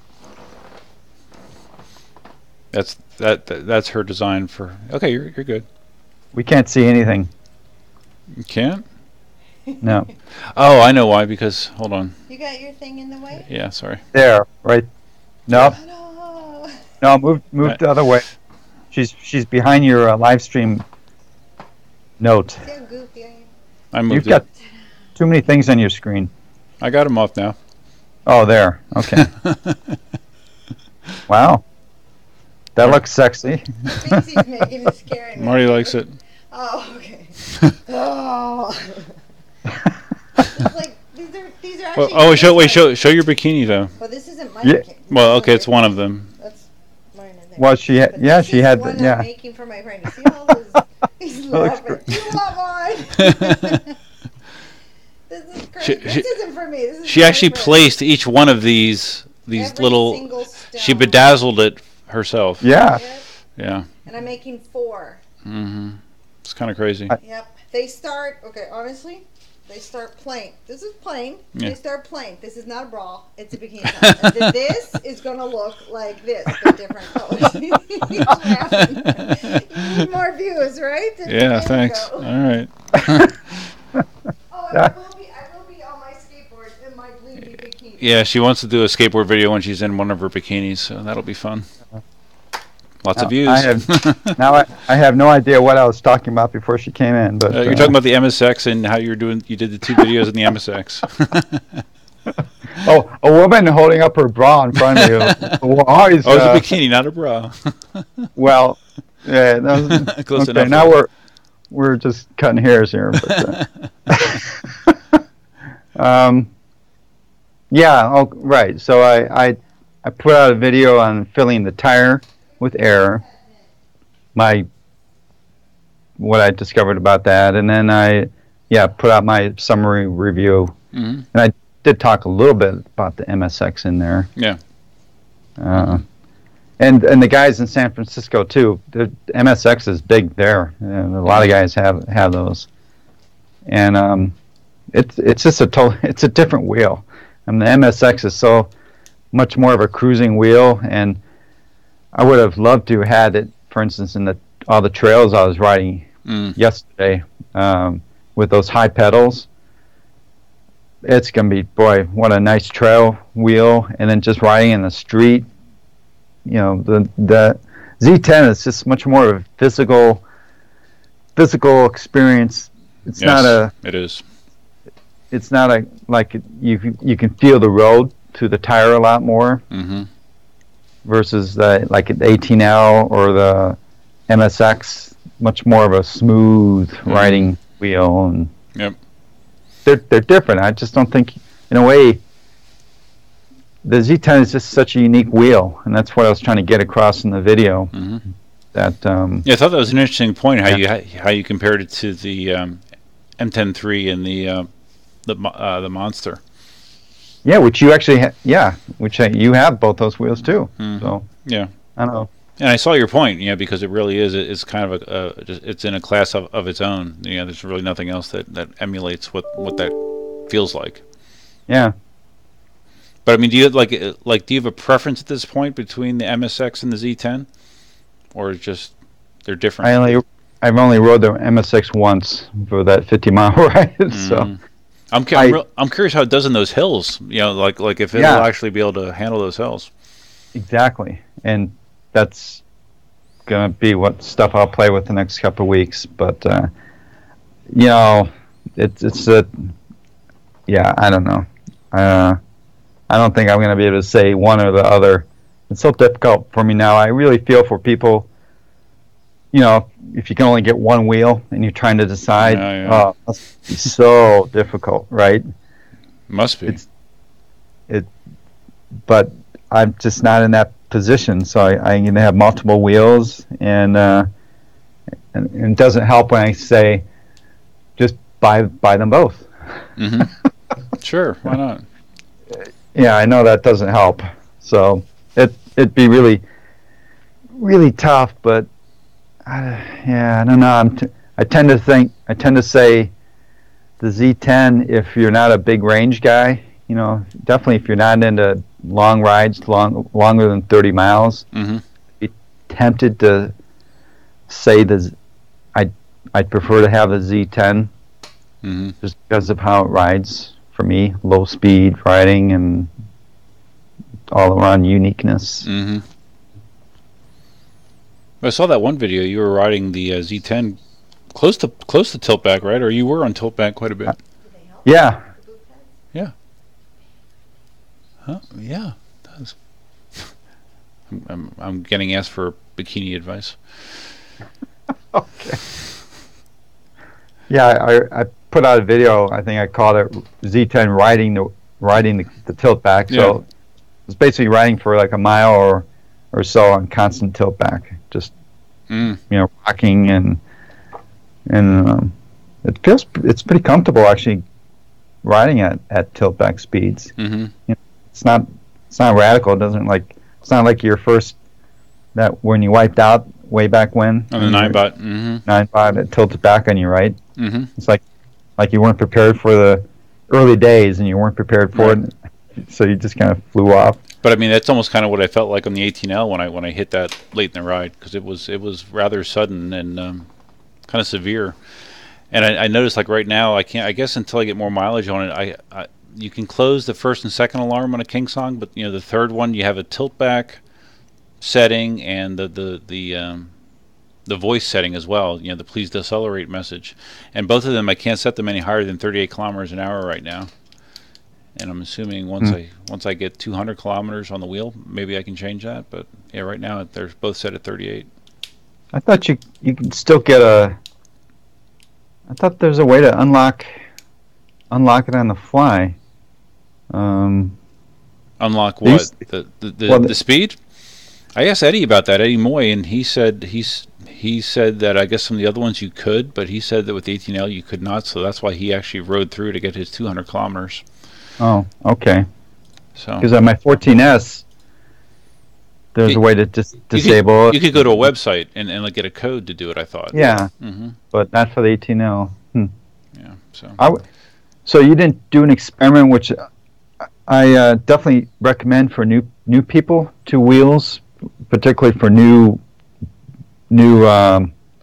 That's that, that. That's her design for. Okay, you're you're good. We can't see anything. You can't. No. Oh, I know why. Because hold on. You got your thing in the way? Yeah, sorry. There, right. No, Oh, no, move move Right. the other way. She's she's behind your uh, live stream note. no. See how goofy I am? I moved You've it. got too many things on your screen. I got him off now. Oh, there. Okay. Wow. That looks sexy. Thinks he's making it scary. Marty likes it. Oh, okay. Oh. It's like, these are, these are Well, actually. oh, show wait, like- show show your bikini though. Well, this isn't my Yeah. bikini. Well, okay, it's one of them. That's mine, I think. Well, she had, But yeah, this she is had, the the, one I'm yeah. making for my friend. You see all those? He's That looks laughing. great. You want mine? This is crazy. She- this she- isn't for me. This is She for my actually friend. placed each one of these these Every little. single She stone. bedazzled it herself. Yeah. Yep. Yeah. And I'm making four. Mm-hmm. It's kind of crazy. I- Yep. They start, okay, honestly, they start plain. This is plain. Yeah. They start plain. This is not a bra. It's a bikini top. And then this is going to look like this, but different colors. He's laughing. You need more views, right? Yeah. There we Thanks. go. All right. Oh, Yeah. I will be, I will be on my skateboard in my blinky bikini. Yeah, she wants to do a skateboard video when she's in one of her bikinis, so that'll be fun. Lots of Now, views. I have now I, I have no idea what I was talking about before she came in, but Uh, you're uh, talking about the M S X and how you're doing. You did the two videos in the M S X. oh, a woman holding up her bra in front of you. Well, always, Oh, it's uh, a bikini, not a bra. well, yeah. That was, Close okay, enough. now we're we're just cutting hairs here. But, uh, um, yeah. Oh, right. So I, I I put out a video on filling the tire with air. My what I discovered about that, and then I yeah put out my summary review. Mhm. And I did talk a little bit about the M S X in there. Yeah. Uh, and and the guys in San Francisco too. The M S X is big there, and a lot of guys have have those. And um, it's it's just a total, it's a different wheel. I mean, the M S X is so much more of a cruising wheel, and I would have loved to have had it, for instance, in the all the trails I was riding mm. yesterday um, with those high pedals. It's gonna be, boy, what a nice trail wheel, and then just riding in the street. You know, the the Z ten is just much more of a physical physical experience. It's yes, not a. It is. It's not a like you you can feel the road through the tire a lot more. Mm-hmm. Versus the like the eighteen L or the M S X, much more of a smooth mm-hmm. riding wheel, and yep. they're they're different. I just don't think, in a way, the Z ten is just such a unique wheel, and that's what I was trying to get across in the video. Mm-hmm. That um, yeah, I thought that was an interesting point. How yeah. you how you compared it to the um, M ten three and the uh, the uh, the Monster. Yeah, which you actually ha- yeah, which uh, you have both those wheels too. Mm-hmm. So yeah, I don't know. And I saw your point, you know, because it really is. It's kind of a, a just, it's in a class of, of its own. You know, there's really nothing else that, that emulates what, what that feels like. Yeah. But I mean, do you like like do you have a preference at this point between the M S X and the Z ten, or just they're different? I only I've only rode the M S X once for that fifty mile ride, mm-hmm. so. I'm cu- I'm, real, I'm curious how it does in those hills. You know, like like if it'll yeah. actually be able to handle those hills. Exactly, and that's gonna be what stuff I'll play with the next couple of weeks. But uh, you know, it's it's a yeah. I don't know. Uh, I don't think I'm gonna be able to say one or the other. It's so difficult for me now. I really feel for people. You know, if you can only get one wheel and you're trying to decide, yeah, yeah. oh, it must be so difficult, right? Must be. It's, it, but I'm just not in that position, so I, I'm going to have multiple wheels, and, uh, and and it doesn't help when I say, just buy buy them both. Mm-hmm. Sure, why not? Yeah, I know that doesn't help. So it it'd be really, really tough, but. Uh, yeah, I don't know. I'm t- I tend to think, I tend to say the Z ten, if you're not a big range guy, you know, definitely if you're not into long rides, long longer than thirty miles, mm-hmm. be tempted to say the, I'd, I'd prefer to have the Z ten, mm-hmm. just because of how it rides for me, low speed riding and all around uniqueness. Mm-hmm. I saw that one video. You were riding the uh, Z ten close to close to tiltback, right? Or you were on tiltback quite a bit. Yeah. Yeah. Huh? Yeah. That was I'm, I'm I'm getting asked for bikini advice. Okay. Yeah, I I put out a video. I think I called it Z ten riding the riding the, the tiltback. So yeah. It's basically riding for like a mile or or so on constant tiltback. Just mm. you know, rocking and and um, it feels it's pretty comfortable actually riding at, at tiltback speeds. Mm-hmm. You know, it's not it's not radical. It doesn't like it's not like your first that when you wiped out way back when on the nine bot. Mm-hmm. nine bot it tilted back on you, right? Mm-hmm. It's like like you weren't prepared for the early days and you weren't prepared for right. it, so you just kind of flew off. But I mean, that's almost kind of what I felt like on the eighteen L when I when I hit that late in the ride, because it was it was rather sudden and um, kind of severe. And I, I noticed like right now I can't. I guess until I get more mileage on it, I, I you can close the first and second alarm on a King Song, but you know the third one you have a tilt back setting and the the the um, the voice setting as well. You know the please decelerate message, and both of them I can't set them any higher than thirty-eight kilometers an hour right now. And I'm assuming once mm. I once I get two hundred kilometers on the wheel, maybe I can change that. But yeah, right now they're both set at thirty-eight. I thought you you can still get a. I thought there's a way to unlock unlock it on the fly. Um, unlock what? These, the the the, well, the speed? I asked Eddie about that, Eddie Moy, and he said he's he said that I guess some of the other ones you could, but he said that with the eighteen L you could not. So that's why he actually rode through to get his two hundred kilometers. Oh, okay. So because on my fourteen S, there's it, a way to dis- disable you could, it. You could go to a website and, and like get a code to do it. I thought. Yeah, mm-hmm. but not for the eighteen L. Hmm. Yeah. So. I w- so you didn't do an experiment, which I uh, definitely recommend for new new people to wheels, particularly for new new um,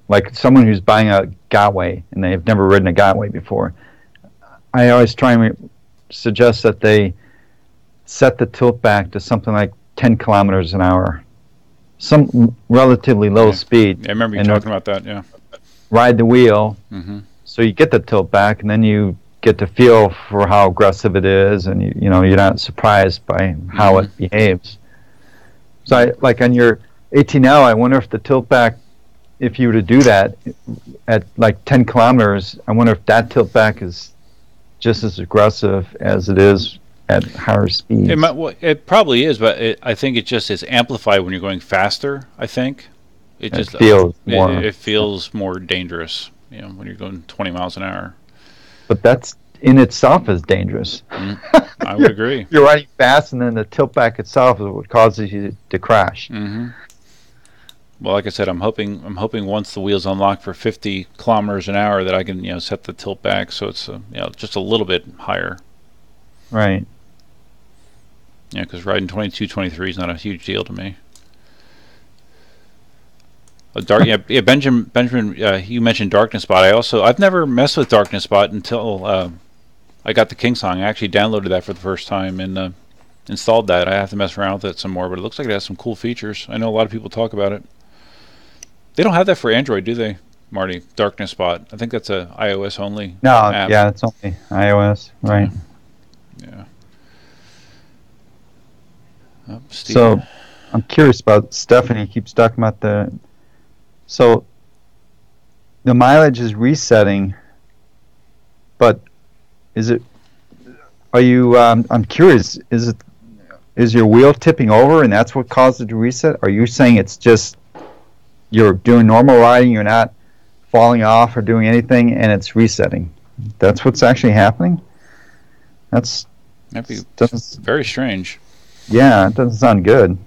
like someone who's buying a Gotway and they've never ridden a Gotway before, I always try and re- suggest that they set the tilt back to something like ten kilometers an hour, some relatively low Yeah. speed. Yeah, I remember you and talking about that. Yeah. Ride the wheel, Mm-hmm. so you get the tilt back, and then you get to feel for how aggressive it is, and you, you know you're not surprised by how Mhm. it behaves. So, I, like on your eighteen L, I wonder if the tilt back, if you were to do that at like ten kilometers, I wonder if that tilt back is just as aggressive as it is at higher speeds. It, might, well, it probably is, but it, I think it just is amplified when you're going faster. I think it It just feels it, more- It feels more dangerous, you know, when you're going twenty miles an hour. But that's in itself is dangerous. Mm, I would agree. You're riding fast, and then the tilt back itself is what causes you to crash. hmm Well, like I said, I'm hoping I'm hoping once the wheels unlock for fifty kilometers an hour that I can you know set the tilt back so it's uh, you know just a little bit higher. Right. Yeah, because riding twenty-two, twenty-three is not a huge deal to me. A dark, yeah, yeah. Benjamin, Benjamin, uh, you mentioned Darkness Spot. I also, I've never messed with Darkness Spot until uh, I got the Kingsong. I actually downloaded that for the first time and uh, installed that. I have to mess around with it some more, but it looks like it has some cool features. I know a lot of people talk about it. They don't have that for Android, do they, Marty? Darkness Spot. I think that's a iOS only. No, app. yeah, it's only iOS, right? Yeah. Oh, Steve. So, I'm curious about Stephanie keeps talking about the. So, the mileage is resetting, but is it? Are you? Um, I'm curious. Is it? Is your wheel tipping over, and that's what caused it to reset? Are you saying it's just you're doing normal riding, you're not falling off or doing anything, and it's resetting? That's what's actually happening. That's That'd be doesn't. very strange. Yeah, it doesn't sound good.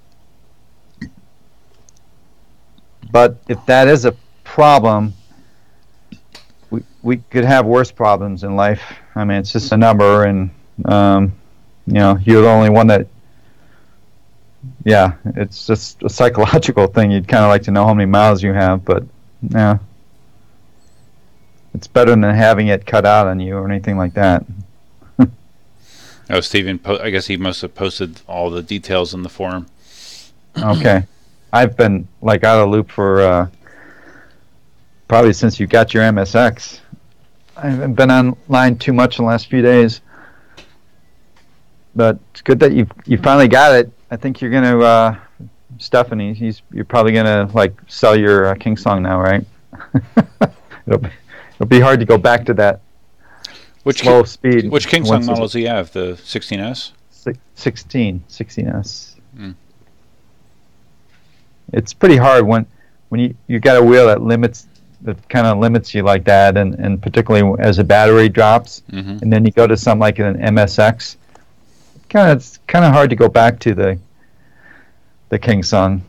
But if that is a problem, we we could have worse problems in life. I mean, it's just a number, and um, you know, you're the only one that. Yeah, it's just a psychological thing. You'd kind of like to know how many miles you have, but yeah, it's better than having it cut out on you or anything like that. Oh, Steven, po- I guess he must have posted all the details in the forum. Okay. I've been like out of the loop for uh, probably since you got your M S X. I haven't been online too much in the last few days, but it's good that you you finally got it. I think you're gonna uh, Stephanie. He's you're probably gonna like sell your uh, Kingsong now, right? it'll be, it'll be hard to go back to that Which slow Ki- speed. which Kingsong once it's model does he have? The sixteen S? si- sixteen, sixteen S. Mm. It's pretty hard when when you you got a wheel that limits that kind of limits you like that, and, and particularly as the battery drops, Mm-hmm. and then you go to something like an M S X. Kind of it's kind of hard to go back to the the Kingsong.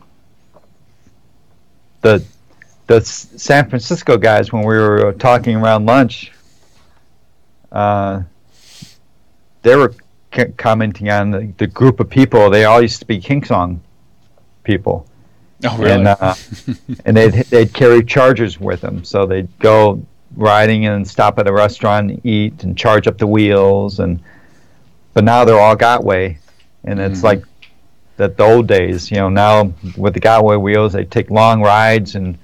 The the S- San Francisco guys, when we were talking around lunch, uh, they were c- commenting on the, the group of people. They all used to be Kingsong people. Oh, really? And uh, and they'd they'd carry chargers with them, so they'd go riding and stop at a restaurant and eat and charge up the wheels. And but now they're all Gotway, and it's Mhm. like that the old days. You know, now with the Gotway wheels, they take long rides and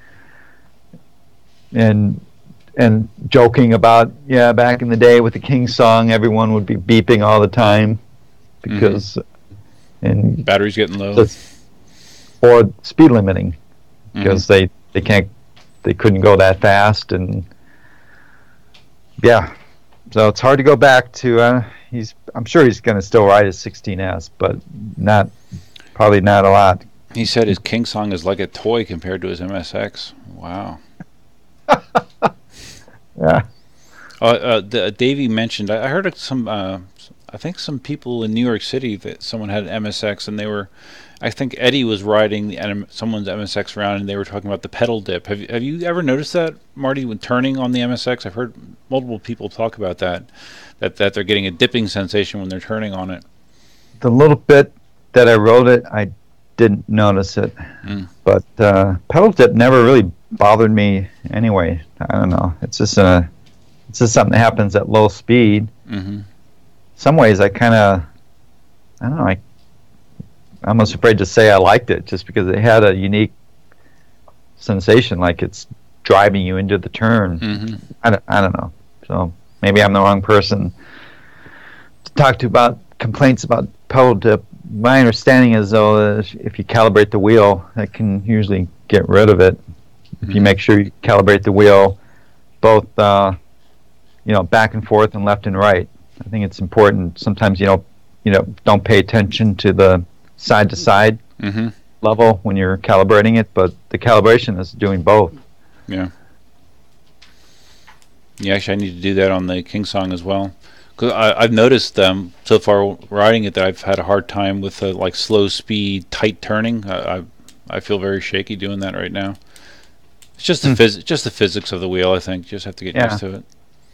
and and joking about yeah, back in the day with the Kingsong, everyone would be beeping all the time because and Battery's getting low. that's- or speed limiting Mhm. because they, they can't they couldn't go that fast, and yeah, so it's hard to go back to uh, he's I'm sure he's going to still ride his sixteen S, but not probably not a lot. He said his Kingsong is like a toy compared to his M S X. Wow. Yeah. Uh, uh, the, Davey mentioned, I I heard of some, uh, I think some people in New York City that someone had an M S X and they were, I think Eddie was riding the, M- someone's M S X around and they were talking about the pedal dip. Have you, have you ever noticed that, Marty, when turning on the M S X? I've heard multiple people talk about that, that, that they're getting a dipping sensation when they're turning on it. The little bit that I rode it, I didn't notice it, Mm. but uh, pedal dip never really bothered me anyway. I don't know. It's just a, it's just something that happens at low speed. Mm-hmm. Some ways I kind of, I don't know. I, I'm almost afraid to say I liked it just because it had a unique sensation, like it's driving you into the turn. Mm-hmm. I don't, I don't know. So maybe I'm the wrong person to talk to about complaints about pedal dip. My understanding is, though, that if you calibrate the wheel, that can usually get rid of it. Mm-hmm. If you make sure you calibrate the wheel both, uh, you know, back and forth and left and right. I think it's important. Sometimes you know, you know, don't pay attention to the side to side level when you're calibrating it, but the calibration is doing both. Yeah. Yeah, actually, I need to do that on the Kingsong as well. Cause I, I've noticed um, so far riding it that I've had a hard time with uh, like slow speed, tight turning. I, I I feel very shaky doing that right now. It's just the mm. phys- just the physics of the wheel. I think you just have to get yeah. used to it.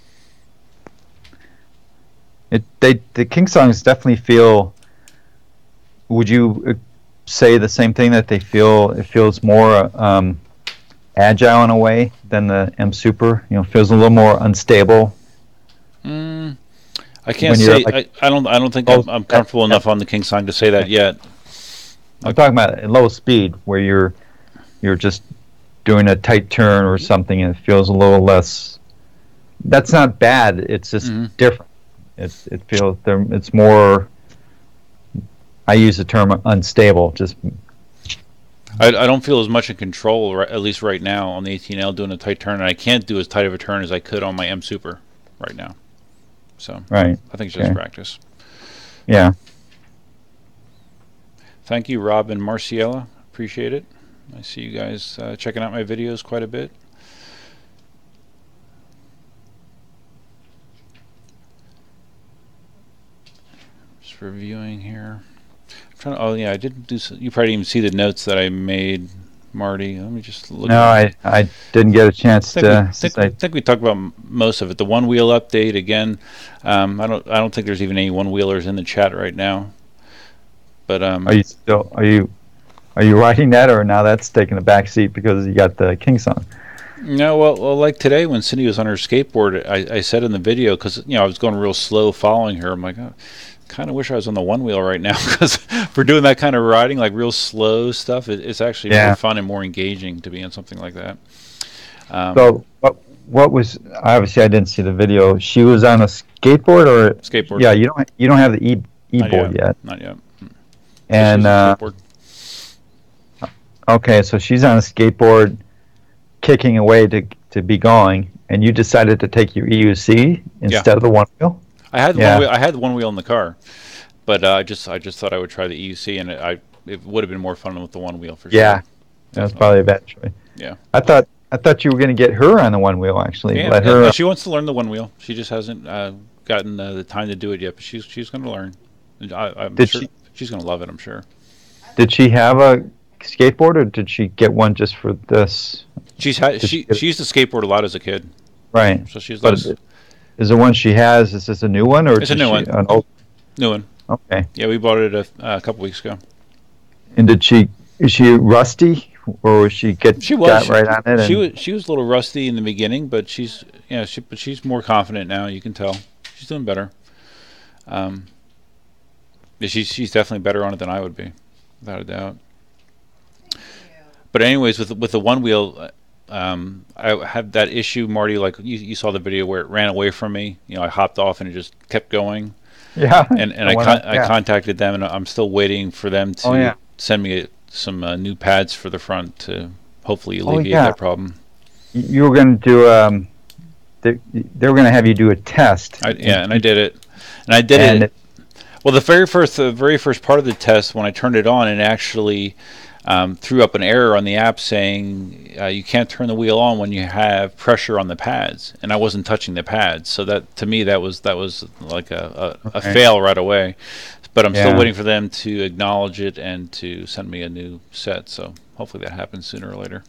It they the Kingsongs definitely feel. Would you say the same thing, that they feel it feels more um, agile in a way than the M Super? You know, feels a little more unstable. Mm. I can't say. Like, I, I don't. I don't think I'm, I'm comfortable that, enough on the Kingsong to say that yet. I'm like, talking about at low speed, where you're you're just doing a tight turn or something, and it feels a little less. That's not bad. It's just mm-hmm. different. It's it feels there. It's more. I use the term unstable. Just. I, I don't feel as much in control, at least right now, on the eighteen L doing a tight turn, and I can't do as tight of a turn as I could on my M Super right now. So right. I think it's just okay. practice. Yeah. Thank you, Rob and Marciela. Appreciate it. I see you guys uh, checking out my videos quite a bit. Just reviewing here. I'm trying to, oh yeah, I didn't do. So, you probably didn't even see the notes that I made, Marty. Let me just look. No, I, I didn't get a chance I to. We, think, I think we talked about m- most of it. The one wheel update again. Um, I don't. I don't think there's even any one wheelers in the chat right now. But um, are you still? Are you? Are you writing that, or now that's taking a back seat because you got the Kingsong? No, well, well, like today when Cindy was on her skateboard, I, I said in the video, because you know I was going real slow following her. I'm like, oh, kind of wish I was on the one wheel right now, because for doing that kind of riding, like real slow stuff, it, it's actually yeah. more fun and more engaging to be on something like that. Um, so what? What was? Obviously, I didn't see the video. She was on a skateboard, or skateboard. Yeah, you don't. You don't have the e e board yet. Not yet. And uh, okay, so she's on a skateboard, kicking away to to be going, and you decided to take your E U C instead yeah. of the one wheel. I had the yeah. one wheel, I had the one wheel in the car, but uh, I just I just thought I would try the E U C, and it, I it would have been more fun with the one wheel for sure. Yeah, that was probably a bad choice. Yeah, I thought I thought you were going to get her on the one wheel actually. Yeah, Let yeah, her. No, she wants to learn the one wheel. She just hasn't uh, gotten uh, the time to do it yet, but she's she's going to learn. I, I'm Did sure she? She's going to love it. I'm sure. Did she have a skateboard, or did she get one just for this? She's had she she, she used to skateboard a lot as a kid. Right. So she's but less, is the one she has, is this a new one, or it's a new she, one? An old? New one. Okay. Yeah, we bought it a, a couple weeks ago. And did she? Is she rusty, or was she get she was, got she, right on it? She was she was a little rusty in the beginning, but she's yeah she but she's more confident now. You can tell she's doing better. Um. Yeah, she's she's definitely better on it than I would be, without a doubt. But anyways, with with the one wheel, um, I had that issue, Marty. Like you, you saw the video where it ran away from me. You know, I hopped off and it just kept going. Yeah. And and I con- I yeah. contacted them, and I'm still waiting for them to oh, yeah. send me a, some uh, new pads for the front to hopefully alleviate oh, yeah. that problem. You were going to do um, they, they were going to have you do a test. I, yeah, and I did it, and I did and it. Well, the very first the very first part of the test, when I turned it on, it actually um, threw up an error on the app saying uh, you can't turn the wheel on when you have pressure on the pads, and I wasn't touching the pads. So that to me that was that was like a, a, okay. a fail right away. But I'm yeah. still waiting for them to acknowledge it and to send me a new set. So hopefully that happens sooner or later.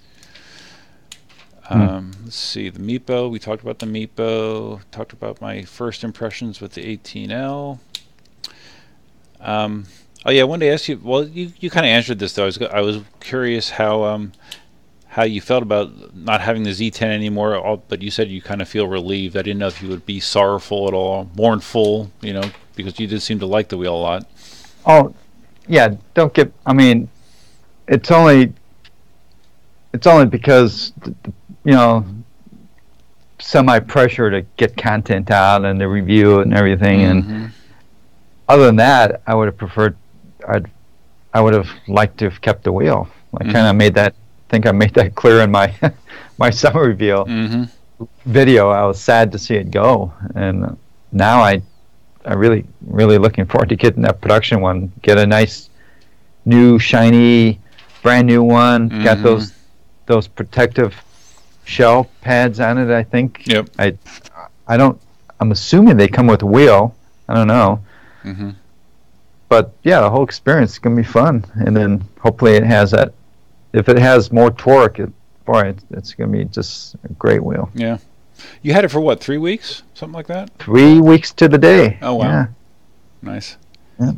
Hmm. Um, let's see, the Meepo. We talked about the Meepo. Talked about my first impressions with the eighteen L. Um, oh yeah, I wanted to ask you. Well, you, you kind of answered this though. I was I was curious how um, how you felt about not having the Z ten anymore, all, but you said you kind of feel relieved. I didn't know if you would be sorrowful at all, mournful, you know, because you did seem to like the wheel a lot. Oh, yeah, don't get, I mean, it's only, it's only because, you know, semi-pressure to get content out and to review it and everything, Mm-hmm. and other than that, I would have preferred, I'd, I would have liked to have kept the wheel. I Mhm. kind of made that, I think I made that clear in my my summer reveal Mm-hmm. video. I was sad to see it go, and now I, I really, really looking forward to getting that production one. Get a nice, new, shiny, brand new one. Got Mhm. those, those protective shell pads on it. I think. Yep. I, I don't. I'm assuming they come with a wheel. I don't know. Mm-hmm. But yeah, the whole experience is gonna be fun, and then hopefully it has that. If it has more torque, it, boy, it's, it's gonna be just a great wheel. Yeah. You had it for what, three weeks? Something like that? Three weeks to the day. Oh, wow. Yeah. Nice. Yeah.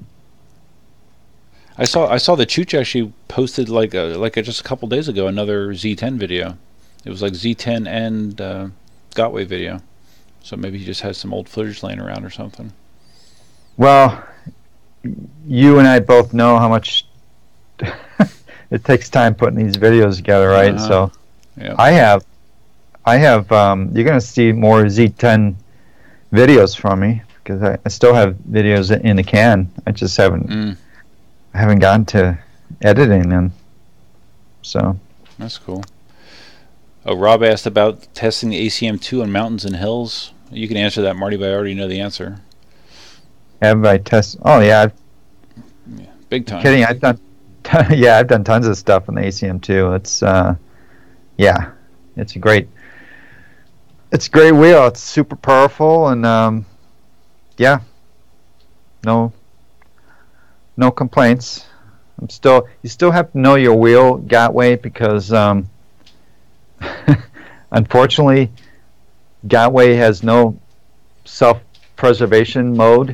I saw I saw that Chooch actually posted like a, like a, just a couple days ago another Z ten video. It was like Z ten and uh, Gotway video. So maybe he just has some old footage laying around or something. Well, you and I both know how much it takes time putting these videos together, right? Uh-huh. So Yeah. I have, I have. Um, you're gonna see more Z ten videos from me because I, I still have videos in the can. I just haven't, Mm, I haven't gotten to editing them. So that's cool. Oh, Rob asked about testing the A C M two on mountains and hills. You can answer that, Marty, but I already know the answer. have I test? Oh yeah, I've Big time. kidding. I've done, yeah, I've done tons of stuff on the A C M too. It's, uh, yeah, it's a great, it's a great wheel. It's super powerful, and um, yeah, no, no complaints. I'm still, you still have to know your wheel Gotway because, um, unfortunately, Gotway has no self-preservation mode.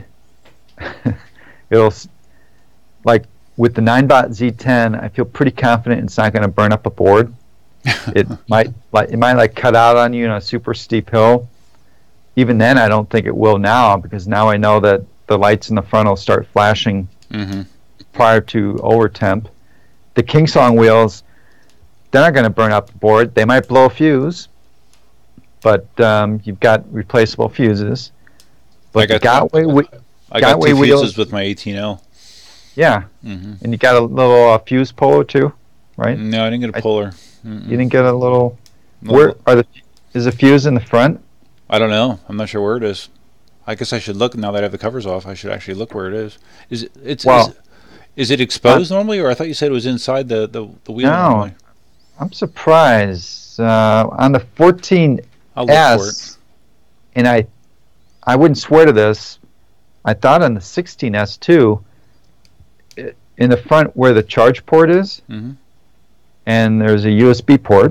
It'll. Like with the nine bot Z ten, I feel pretty confident it's not going to burn up a board. It might like it might like cut out on you on a super steep hill. Even then, I don't think it will now because now I know that the lights in the front will start flashing Mm-hmm. prior to over temp. The King Song wheels, they're not going to burn up the board. They might blow a fuse, but um, you've got replaceable fuses. But I got the Gotway, whe- I got Gotway two wheels- fuses with my eighteen L. yeah, Mm-hmm. and you got a little uh, fuse puller too, right? No, I didn't get a I- puller. Mm-mm. You didn't get a little. No, Where are the? Is the fuse in the front? I don't know. I'm not sure where it is. I guess I should look now that I have the covers off. I should actually look where it is. Is it? It's. Well, is, is it exposed normally, or I thought you said it was inside the the, the wheel? No. Normally? I'm surprised uh, on the fourteen I'll look for it. S, and I, I wouldn't swear to this. I thought on the sixteen S too. i- In the front where the charge port is, Mm-hmm. and there's a U S B port,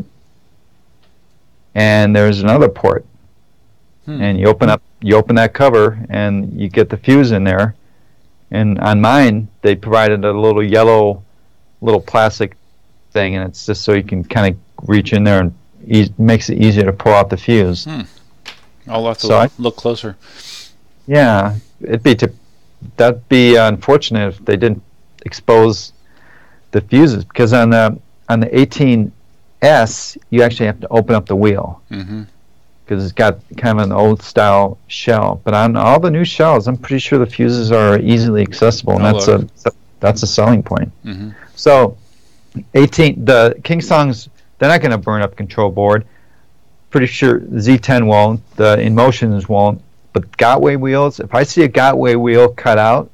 and there's another port, Hmm. and you open up, you open that cover, and you get the fuse in there. And on mine, they provided a little yellow, little plastic thing, and it's just so you can kind of reach in there and e- makes it easier to pull out the fuse. I'll have to So look, I- look closer. Yeah, it'd be to, that'd be unfortunate if they didn't expose the fuses, because on the on the eighteen S you actually have to open up the wheel Mm-hmm. because it's got kind of an old style shell. But on all the new shells, I'm pretty sure the fuses are easily accessible, and I'll that's look. a that's a selling point. Mm-hmm. So, eighteen the King Songs, they're not going to burn up control board. Pretty sure Z ten won't. The InMotions won't. But Gotway wheels, if I see a Gotway wheel cut out,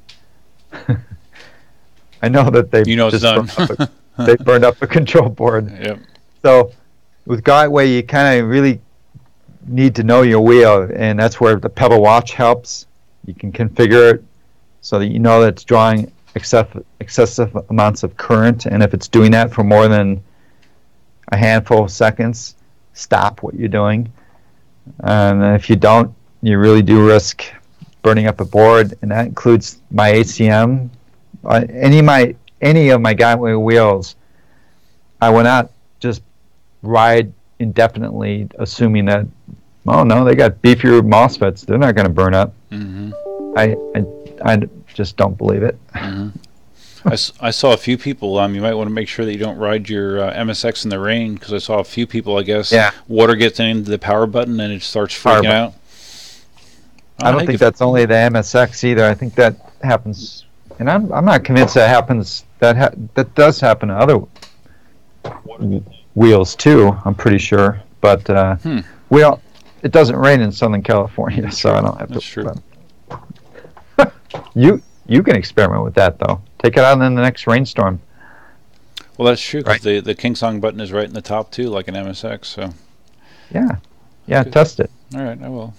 I know that they You know it's just done. burned up a, they burned up a control board. Yep. So with Gotway, you kind of really need to know your wheel, and that's where the Pebble Watch helps. You can configure it so that you know that it's drawing excessive, excessive amounts of current, and if it's doing that for more than a handful of seconds, stop what you're doing. And if you don't, you really do risk burning up a board, and that includes my A C M. Uh, any of my any of my Gotway wheels, I went out just ride indefinitely, assuming that, oh no, they got beefier MOSFETs. They're not going to burn up. Mm-hmm. I, I, I just don't believe it. Mm-hmm. I, s- I saw a few people. Um, you might want to make sure that you don't ride your uh, M S X in the rain, because I saw a few people. I guess Yeah. water gets into the power button and it starts Power freaking button. out. I don't think that's only the M S X either. I think that happens, and I'm I'm not convinced that happens. That ha- that does happen to other w- wheels too. I'm pretty sure, but uh, Hmm. we all, it doesn't rain in Southern California, so I don't have That's to. true. But you you can experiment with that though. Take it out in the next rainstorm. Well, that's true, because Right. the the Kingsong button is right in the top too, like an M S X. So, Yeah, yeah. Good. Test it. all right, I will.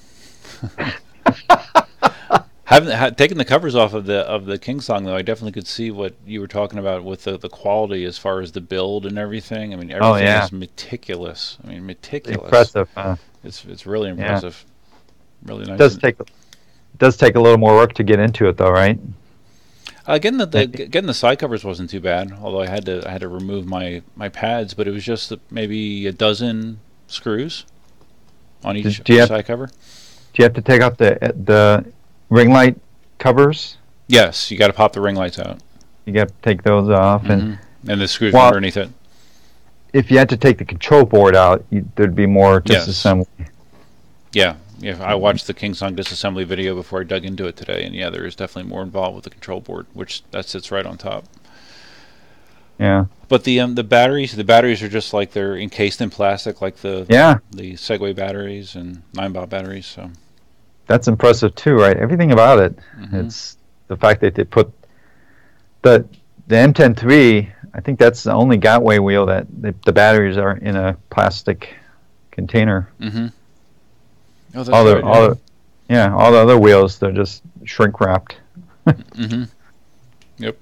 Having ha- taken the covers off of the of the Kingsong, though, I definitely could see what you were talking about with the, the quality as far as the build and everything. I mean, everything Oh, yeah. is meticulous. I mean, meticulous. Impressive. Uh, It's it's really impressive. Really nice. it does take it does take a little more work to get into it though, right? Uh, getting the, the getting the side covers wasn't too bad. Although I had to I had to remove my, my pads, but it was just maybe a dozen screws on each, Do you each have- side cover. Do you have to take out the the ring light covers? Yes, you got to pop the ring lights out, You got to take those off, and Mhm. and the screws Well- underneath it. if you had to take the control board out, you, there'd be more Yes. disassembly. Yeah, yeah. I watched the Kingsong disassembly video before I dug into it today, and yeah, there is definitely more involved with the control board, which that sits right on top. Yeah, But the um, the batteries, the batteries are just like they're encased in plastic, like the yeah, the Segway batteries and nine bob batteries. So that's impressive too, right? Everything about it. Mhm. It's the fact that they put the the M ten three. I think that's the only Gotway wheel that the, the batteries are in a plastic container. Mm-hmm. Oh, that's all the right, all the, yeah, all the other wheels they're just shrink wrapped. Mm-hmm. Yep.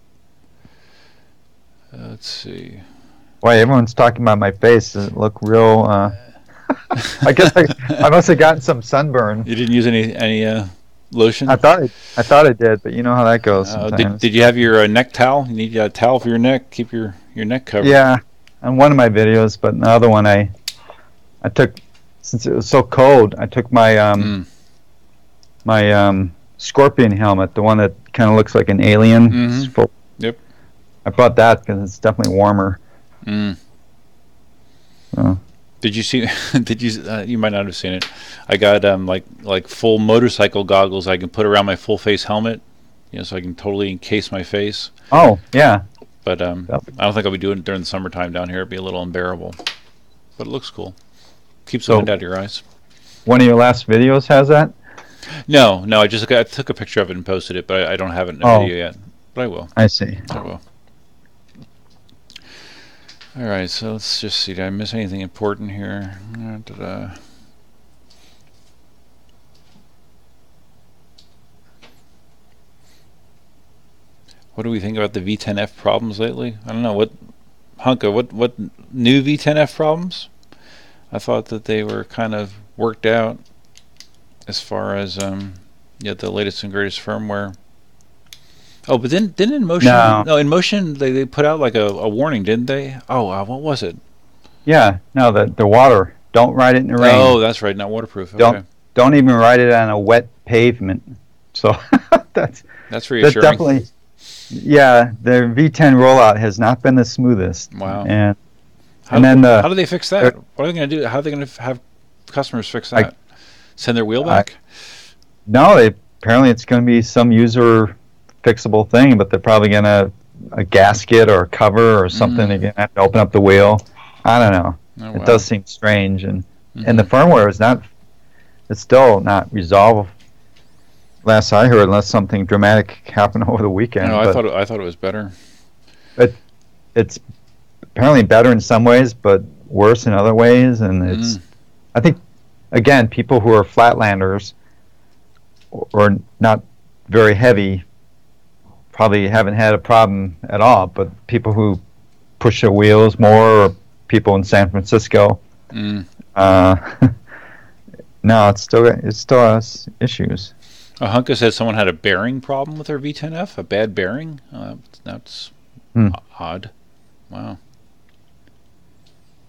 Uh, let's see. Why everyone's talking about my face? Does it look real? Uh, I guess I, I must have gotten some sunburn. You didn't use any any uh, lotion? I thought I, I thought I did, but you know how that goes Uh, sometimes. did, did you have your uh, neck towel? You need a towel for your neck. Keep your, your neck covered. Yeah, on one of my videos, but in the other one, I I took, since it was so cold, I took my um Mm. my um scorpion helmet, the one that kind of looks like an alien. Mhm. It's full- Yep. I bought that because it's definitely warmer. Mm. So. Did you see? Did you? Uh, you might not have seen it. I got um like like full motorcycle goggles I can put around my full face helmet, you know, so I can totally encase my face. Oh yeah, But um, That'll be- I don't think I'll be doing it during the summertime down here. It'd be a little unbearable. But it looks cool. Keeps the So- wind out of your eyes. one of your last videos has that. No, no, I just got, I took a picture of it and posted it, but I, I don't have it in a Oh. video yet. But I will. I see. I will. All right, so let's just see. Did I miss anything important here? Uh, da-da. What do we think about the V ten F problems lately? I don't know. What, Hunka, what, what new V ten F problems? I thought that they were kind of worked out as far as um, yeah, the latest and greatest firmware. Oh, but then didn't InMotion No. no InMotion they, they put out like a, a warning, didn't they? Oh, uh, what was it? Yeah, no, the the water. Don't ride it in the rain. Oh, that's right, not waterproof. Okay. Don't don't even ride it on a wet pavement. So that's That's that's reassuring. definitely. Yeah, the V ten rollout has not been the smoothest. Wow. And How, and then the- how do they fix that? What are they going to do? How are they going to have customers fix I- that? Send their wheel I- back? no, they, apparently it's going to be some user fixable thing, but they're probably going to a gasket or a cover or something. Mm. They're going to have to open up the wheel. I don't know. Oh, It wow. does seem strange, and Mhm. and the firmware is not. It's still not resolved. Last I heard, unless something dramatic happened over the weekend. No, I but thought it, I thought it was better. it's apparently better in some ways, but worse in other ways. And it's, Mm. I think, again, people who are flatlanders or, or not very heavy probably haven't had a problem at all. But people who push their wheels more, or people in San Francisco, Mm. uh, no, it's still it still has issues. Oh, Hunka said someone had a bearing problem with their V ten F, a bad bearing. Uh, that's Hmm. odd. Wow.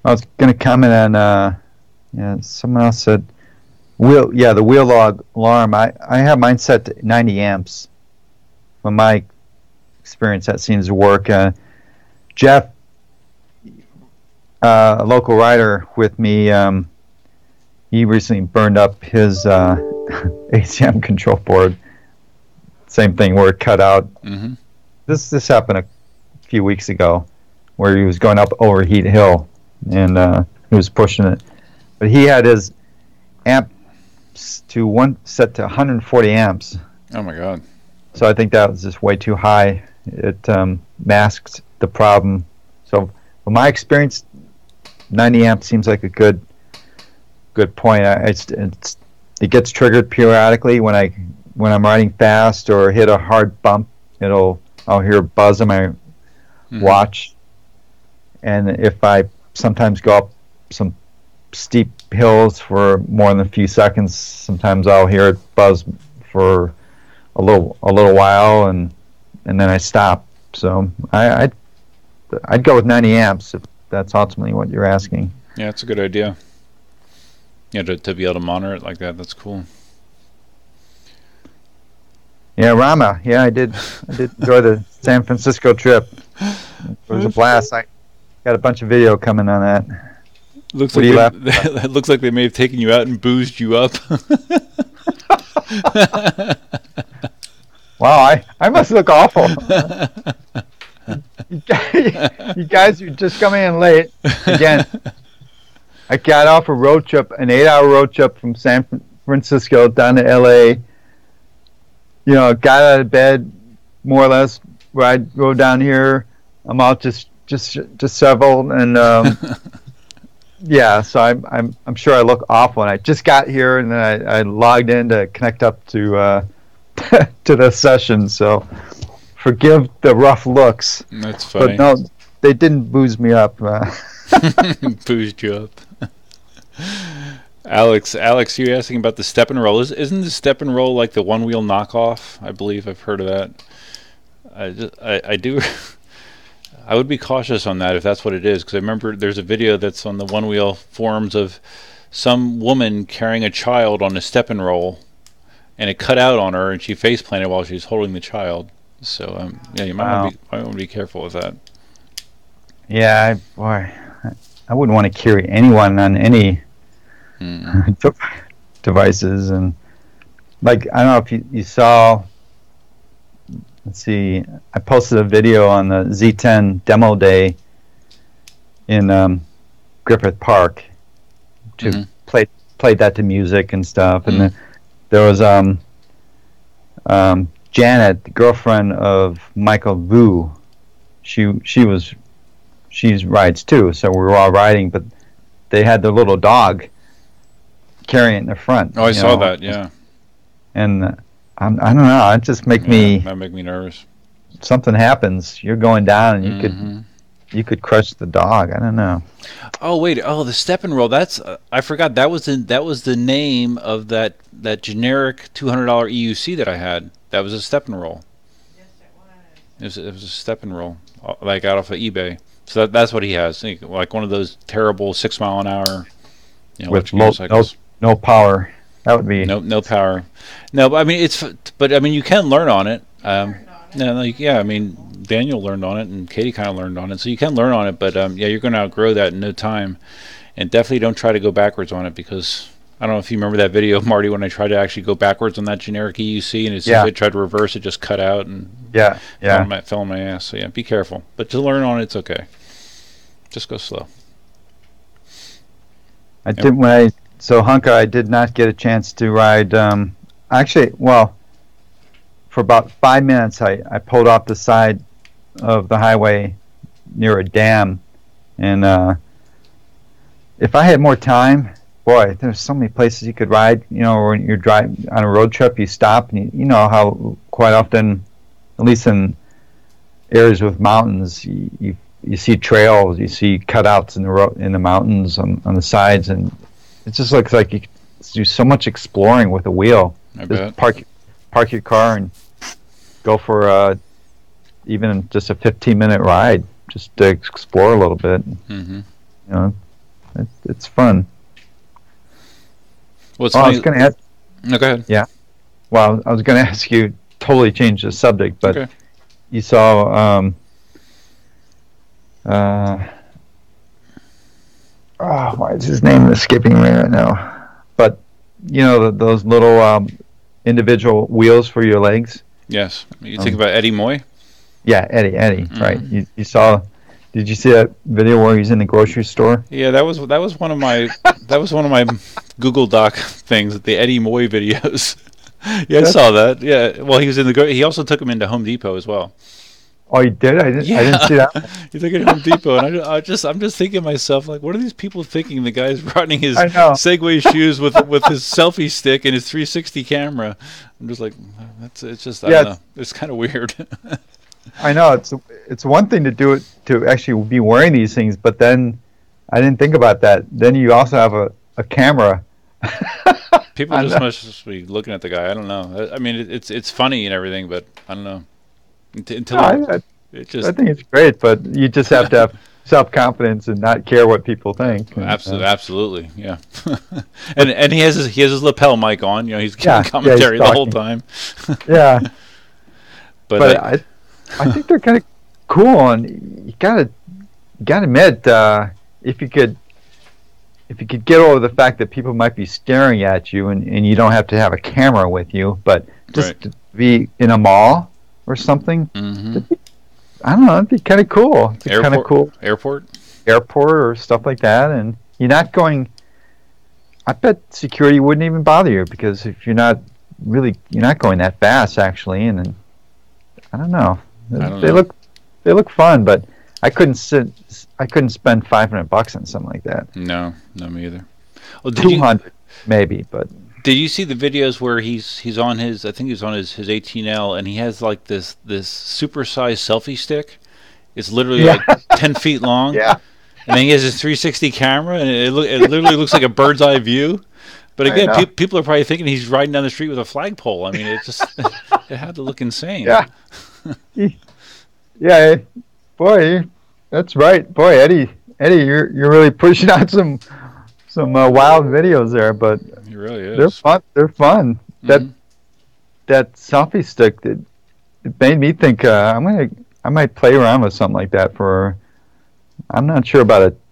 I was going to comment on, uh, yeah, someone else said, wheel, yeah, the wheel log alarm. I, I have mine set to ninety amps. From my experience, that seems to work. Uh, Jeff, uh, a local rider with me, um, he recently burned up his uh, A C M control board. Same thing where it cut out. Mm-hmm. This this happened a few weeks ago, where he was going up Overheat Hill, and uh, he was pushing it. But he had his amps to one set to one hundred forty amps. Oh my God! So I think that was just way too high. It um, masked the problem. So from my experience, ninety amps seems like a good good point. I, it's, it's it gets triggered periodically when I when I'm riding fast or hit a hard bump. It'll I'll hear a buzz on my mm-hmm. watch, and if I sometimes go up some steep hills for more than a few seconds, sometimes I'll hear it buzz for a little a little while, and and then I stop. So I I'd, I'd go with ninety amps if that's ultimately what you're asking. Yeah, it's a good idea. Yeah, to to be able to monitor it like that, that's cool. Yeah, Rama. Yeah, I did. I did enjoy the San Francisco trip. It was a blast. I got a bunch of video coming on that. Looks like they, it looks like they may have taken you out and boozed you up. Wow, I, I must look awful. you, guys, you guys are just coming in late. Again, I got off a road trip, an eight-hour road trip from San Francisco down to L A. You know, got out of bed, more or less, ride, rode down here. I'm out just just just several, and um, yeah, so I'm I'm I'm sure I look awful. And I just got here, and then I, I logged in to connect up to uh, to the session. So forgive the rough looks. That's funny. But no, they didn't booze me up. Uh. Boozed you up. Alex, Alex, you're asking about the step and roll. Is, isn't the step and roll like the one wheel knockoff? I believe I've heard of that. I, just, I, I do. I would be cautious on that if that's what it is, because I remember there's a video that's on the one wheel forums of some woman carrying a child on a step and roll, and it cut out on her, and she face planted while she was holding the child. So um, yeah, you might wow. want to be, might want to be careful with that. Yeah, I, boy, I wouldn't want to carry anyone on any. Mm. devices, and like I don't know if you, you saw, let's see, I posted a video on the Z ten demo day in um, Griffith Park to mm-hmm. play played that to music and stuff, mm-hmm. and then there was um, um, Janet, the girlfriend of Michael Vu. She she was she rides too, so we were all riding, but they had their little dog carrying it in the front. Oh, I saw know. that, yeah. And uh, I'm, I don't know, it just make yeah, me... That make me nervous. Something happens, you're going down, and you mm-hmm. could you could crush the dog. I don't know. Oh, wait. Oh, the step and roll. That's... Uh, I forgot. That was the, that was the name of that, that generic two hundred dollars E U C that I had. That was a step and roll. Yes, it was. It was, it was a step and roll, like out off of eBay. So that, that's what he has. Like one of those terrible six mile an hour, you know, with low, no, no power. That would be no no power. No, but I mean it's but I mean you can learn on it. Um, no, no, yeah. I mean Daniel learned on it, and Katie kind of learned on it, so you can learn on it. But um, yeah, you're going to outgrow that in no time, and definitely don't try to go backwards on it, because I don't know if you remember that video, Marty, when I tried to actually go backwards on that generic E U C, and as soon yeah. as I tried to reverse, it just cut out and yeah, yeah, fell on my, fell on my ass. So yeah, be careful. But to learn on it, it's okay. Just go slow. I yep. did when I. So Hunka, I did not get a chance to ride. Um, actually, well, for about five minutes, I, I pulled off the side of the highway near a dam, and uh, if I had more time, boy, there's so many places you could ride. You know, when you're driving on a road trip, you stop, and you, you know how quite often, at least in areas with mountains, you you, you see trails, you see cutouts in the ro- in the mountains on, on the sides, and it just looks like you can do so much exploring with a wheel. I just bet. park park your car and go for uh, even just a fifteen minute ride, just to explore a little bit. Mm-hmm. You know, it, it's fun. Well, it's oh, I funny. was going to ask. No, go ahead. Yeah. Well, I was going to ask you. Totally change the subject, but Okay. you saw. Um, uh, oh, why is his name escaping me right now? But you know the, those little um, individual wheels for your legs. Yes. You Um, think about Eddie Moy? Yeah, Eddie, Eddie, Mhm. right? You, you saw? Did you see that video where he's in the grocery store? Yeah, that was that was one of my that was one of my Google Doc things, the Eddie Moy videos. Yeah, I That's- saw that. Yeah, well, he was in the. gro- He also took him into Home Depot as well. Oh, he did. I didn't. I didn't see that. He took it to Home Depot, and I, ju- I just I'm just thinking to myself, like, what are these people thinking? The guy's running his I know. Segway shoes with with his selfie stick and his three sixty camera. I'm just like, that's it's just I Yeah, don't know. It's kind of weird. I know it's it's one thing to do it to actually be wearing these things, but then I didn't think about that. Then you also have a, a camera. People I just know. must just be looking at the guy. I don't know. I I mean, it, it's it's funny and everything, but I don't know. Until, until No, I, I, it just I think it's great, but you just have to have self confidence and not care what people think. And, Absolutely, uh, absolutely, yeah. and and he has his he has his lapel mic on. You know, he's Yeah, giving yeah, commentary he's the whole talking. time. yeah, But, but I, I, I think they're kind of cool, and you gotta you gotta admit uh, if you could if you could get over the fact that people might be staring at you, and, and you don't have to have a camera with you, but just Right. to be in a mall or something. mhm. I don't know. It'd be kind of cool. It's kind of Airport- cool Airport. airport or stuff like that, and you're not going. I bet security wouldn't even bother you because if you're not really, you're not going that fast actually, and, and I don't know. I don't they know. look, they look fun, but I couldn't sit. I couldn't spend five hundred bucks on something like that. No, no, me either. Well, did Two you hundred maybe, but did you see the videos where he's he's on his I think he's on his his eighteen L and he has like this this supersized selfie stick. It's literally Yeah. like ten feet long. yeah, And then he has his three sixty camera, and it, look, it literally looks like a bird's eye view. But I again, know. pe- people are probably thinking he's riding down the street with a flagpole. I mean, it just it had to look insane. yeah, He- yeah. Boy, that's right. Boy, Eddie, Eddie, you're you're really pushing out some some uh, wild videos there, but. He really They're is. fun. They're fun. That Mhm. that selfie stick it, it made me think. Uh, I'm gonna. I might play around with something like that for. I'm not sure about a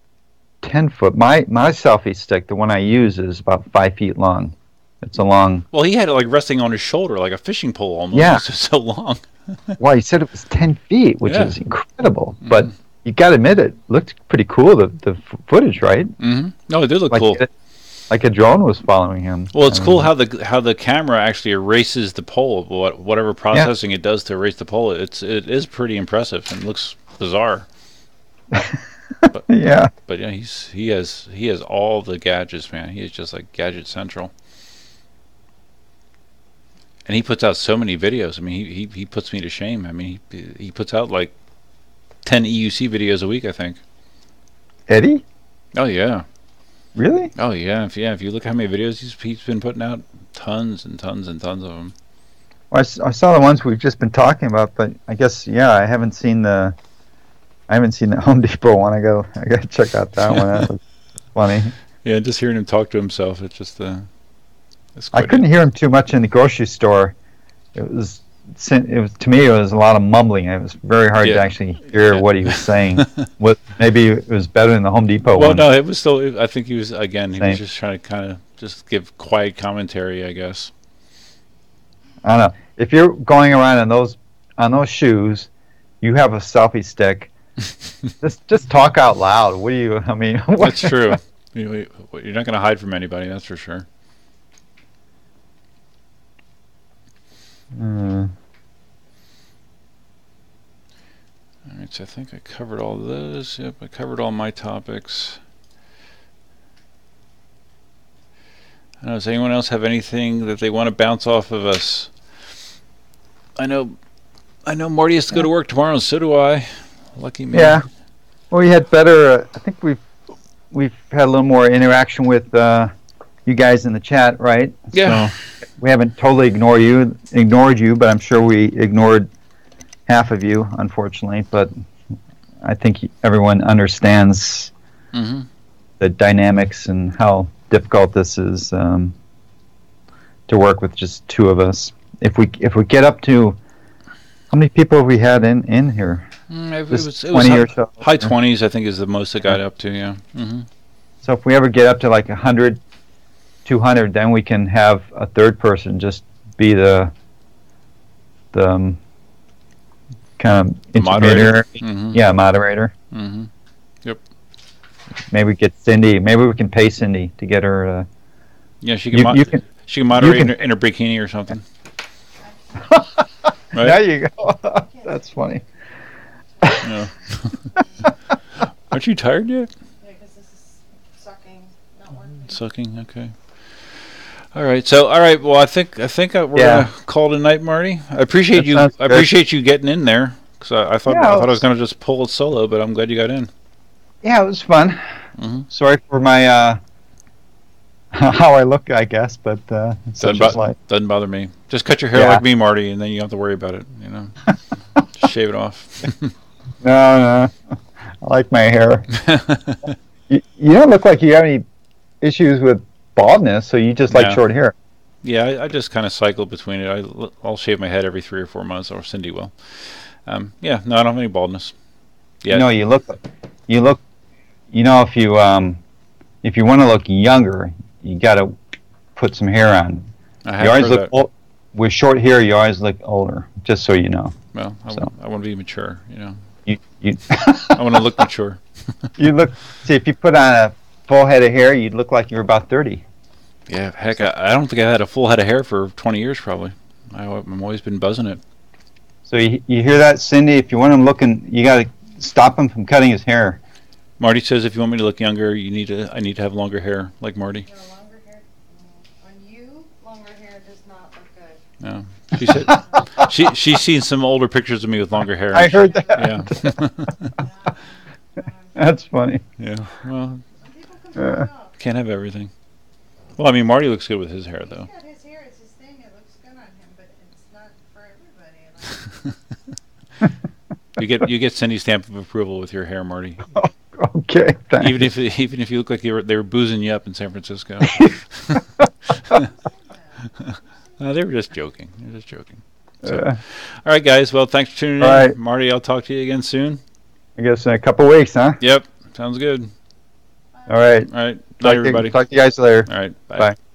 ten foot. My my selfie stick, the one I use, is about five feet long. It's a long. Well, he had it like resting on his shoulder, like a fishing pole almost. Yeah. It's just so long. Well, he said it was ten feet, which Yeah. is incredible. Mhm. But you got to admit it looked pretty cool. The the f- footage, right? hmm No, it did look Like cool. it- like a drone was following him. Well, it's Um, cool how the how the camera actually erases the pole. What whatever processing it does to erase the pole, it's it is pretty impressive and looks bizarre. Yeah. But yeah, he's he has he has all the gadgets, man. He is just like gadget central. And he puts out so many videos. I mean, he he, he puts me to shame. I mean, he he puts out like ten E U C videos a week, I think. Eddie, Oh yeah, really? oh yeah. If yeah, if you look how many videos he's he's been putting out, tons and tons and tons of them. Well, I, s- I saw the ones we've just been talking about, but I guess yeah, I haven't seen the, I haven't seen the Home Depot one. I go, I gotta check out that one. That was funny. Yeah, just hearing him talk to himself, it's just uh, it's I quite couldn't hear him too much in the grocery store. It was, it was to me, it was a lot of mumbling. It was very hard Yeah. to actually hear Yeah. what he was saying. What maybe it was better than the Home Depot Well, one. no, it was still. I think he was again. He Same. was just trying to kind of just give quiet commentary, I guess. I don't know. If you're going around in those on those shoes, you have a selfie stick. just just talk out loud. What do you? I mean, what, That's true. You, you're not going to hide from anybody, that's for sure. Uh, All right, so I think I covered all those. Yep, I covered all my topics. I don't know, does anyone else have anything that they want to bounce off of us? I know, I know Marty has to go to work tomorrow, and so do I. Lucky me. yeah. Well, we had better. Uh, I think we've we've had a little more interaction with uh, you guys in the chat, right? Yeah. So we haven't totally ignored you, ignored you, but I'm sure we ignored half of you, unfortunately. But I think everyone understands Mm-hmm. the dynamics and how difficult this is um, to work with just two of us. If we if we get up to how many people have we had in in here? Mm, it, it Just was, it was twenty high, or so. high twenties, I think, is the most it got up to. Yeah. hmm So if we ever get up to like a hundred, two hundred, then we can have a third person just be the the um, kind of Moderator. intermediary. hmm Yeah, moderator. hmm Maybe get Cindy. Maybe we can pay Cindy to get her. Uh, Yeah, she can. You- mo- you can- she can moderate can- in, her, in her bikini or something. There Right? you go. That's funny. Yeah. Aren't you tired yet? Yeah, because this is sucking, not working. Sucking. Okay. All right. So, all right. Well, I think I think uh, we're Yeah. gonna call it a night, Marty. I appreciate That you. sounds I good. appreciate you getting in there because I, I thought Yeah, I it thought I was was- gonna just pull it solo, but I'm glad you got in. Yeah, it was fun. hmm Sorry for my uh, how I look, I guess, but uh, it's Doesn't, such a bo- life. doesn't bother me. Just cut your hair Yeah. like me, Marty, and then you don't have to worry about it. You know, just shave it off. No, no, I like my hair. You, you don't look like you have any issues with baldness, so you just like No. short hair. Yeah, I, I just kind of cycle between it. I, I'll shave my head every three or four months, or Cindy will. Um, yeah, no, I don't have any baldness. Yeah, No, you look, you look, you know, if you um, if you want to look younger, you got to put some hair on. I have You always heard look that. old, with short hair. You always look older. Just so you know, Well, I, so. want, I want to be mature. You know, you you I want to look mature. you look. See, if you put on a full head of hair, you'd look like you're about thirty. Yeah, heck, I, I don't think I had a full head of hair for twenty years, probably. I, I've always been buzzing it. So you, you hear that, Cindy? If you want him looking, you got to stop him from cutting his hair. Marty says if you want me to look younger, you need to. I need to have longer hair, like Marty. No, longer hair. Mm, On you, longer hair does not look good. No, she said she she's seen some older pictures of me with longer hair. I heard that. Yeah. Yeah. Um, That's funny. Yeah. Well, some people can pull it Uh. off. can't have everything. Well, I mean, Marty looks good with his hair, though. He's got his hair, it's his thing, it looks good on him, but it's not for everybody. And You get you get Cindy's stamp of approval with your hair, Marty. Okay, thanks. Even if even if you look like you were they were boozing you up in San Francisco. No, they were just joking. They were just joking. So, Uh, all right, guys. Well, thanks for tuning All in, right. Marty. I'll talk to you again soon. I guess in a couple weeks, huh? Yep, sounds good. All right. All right, Talk night, to- everybody. Talk to you guys later. All right, bye. Bye.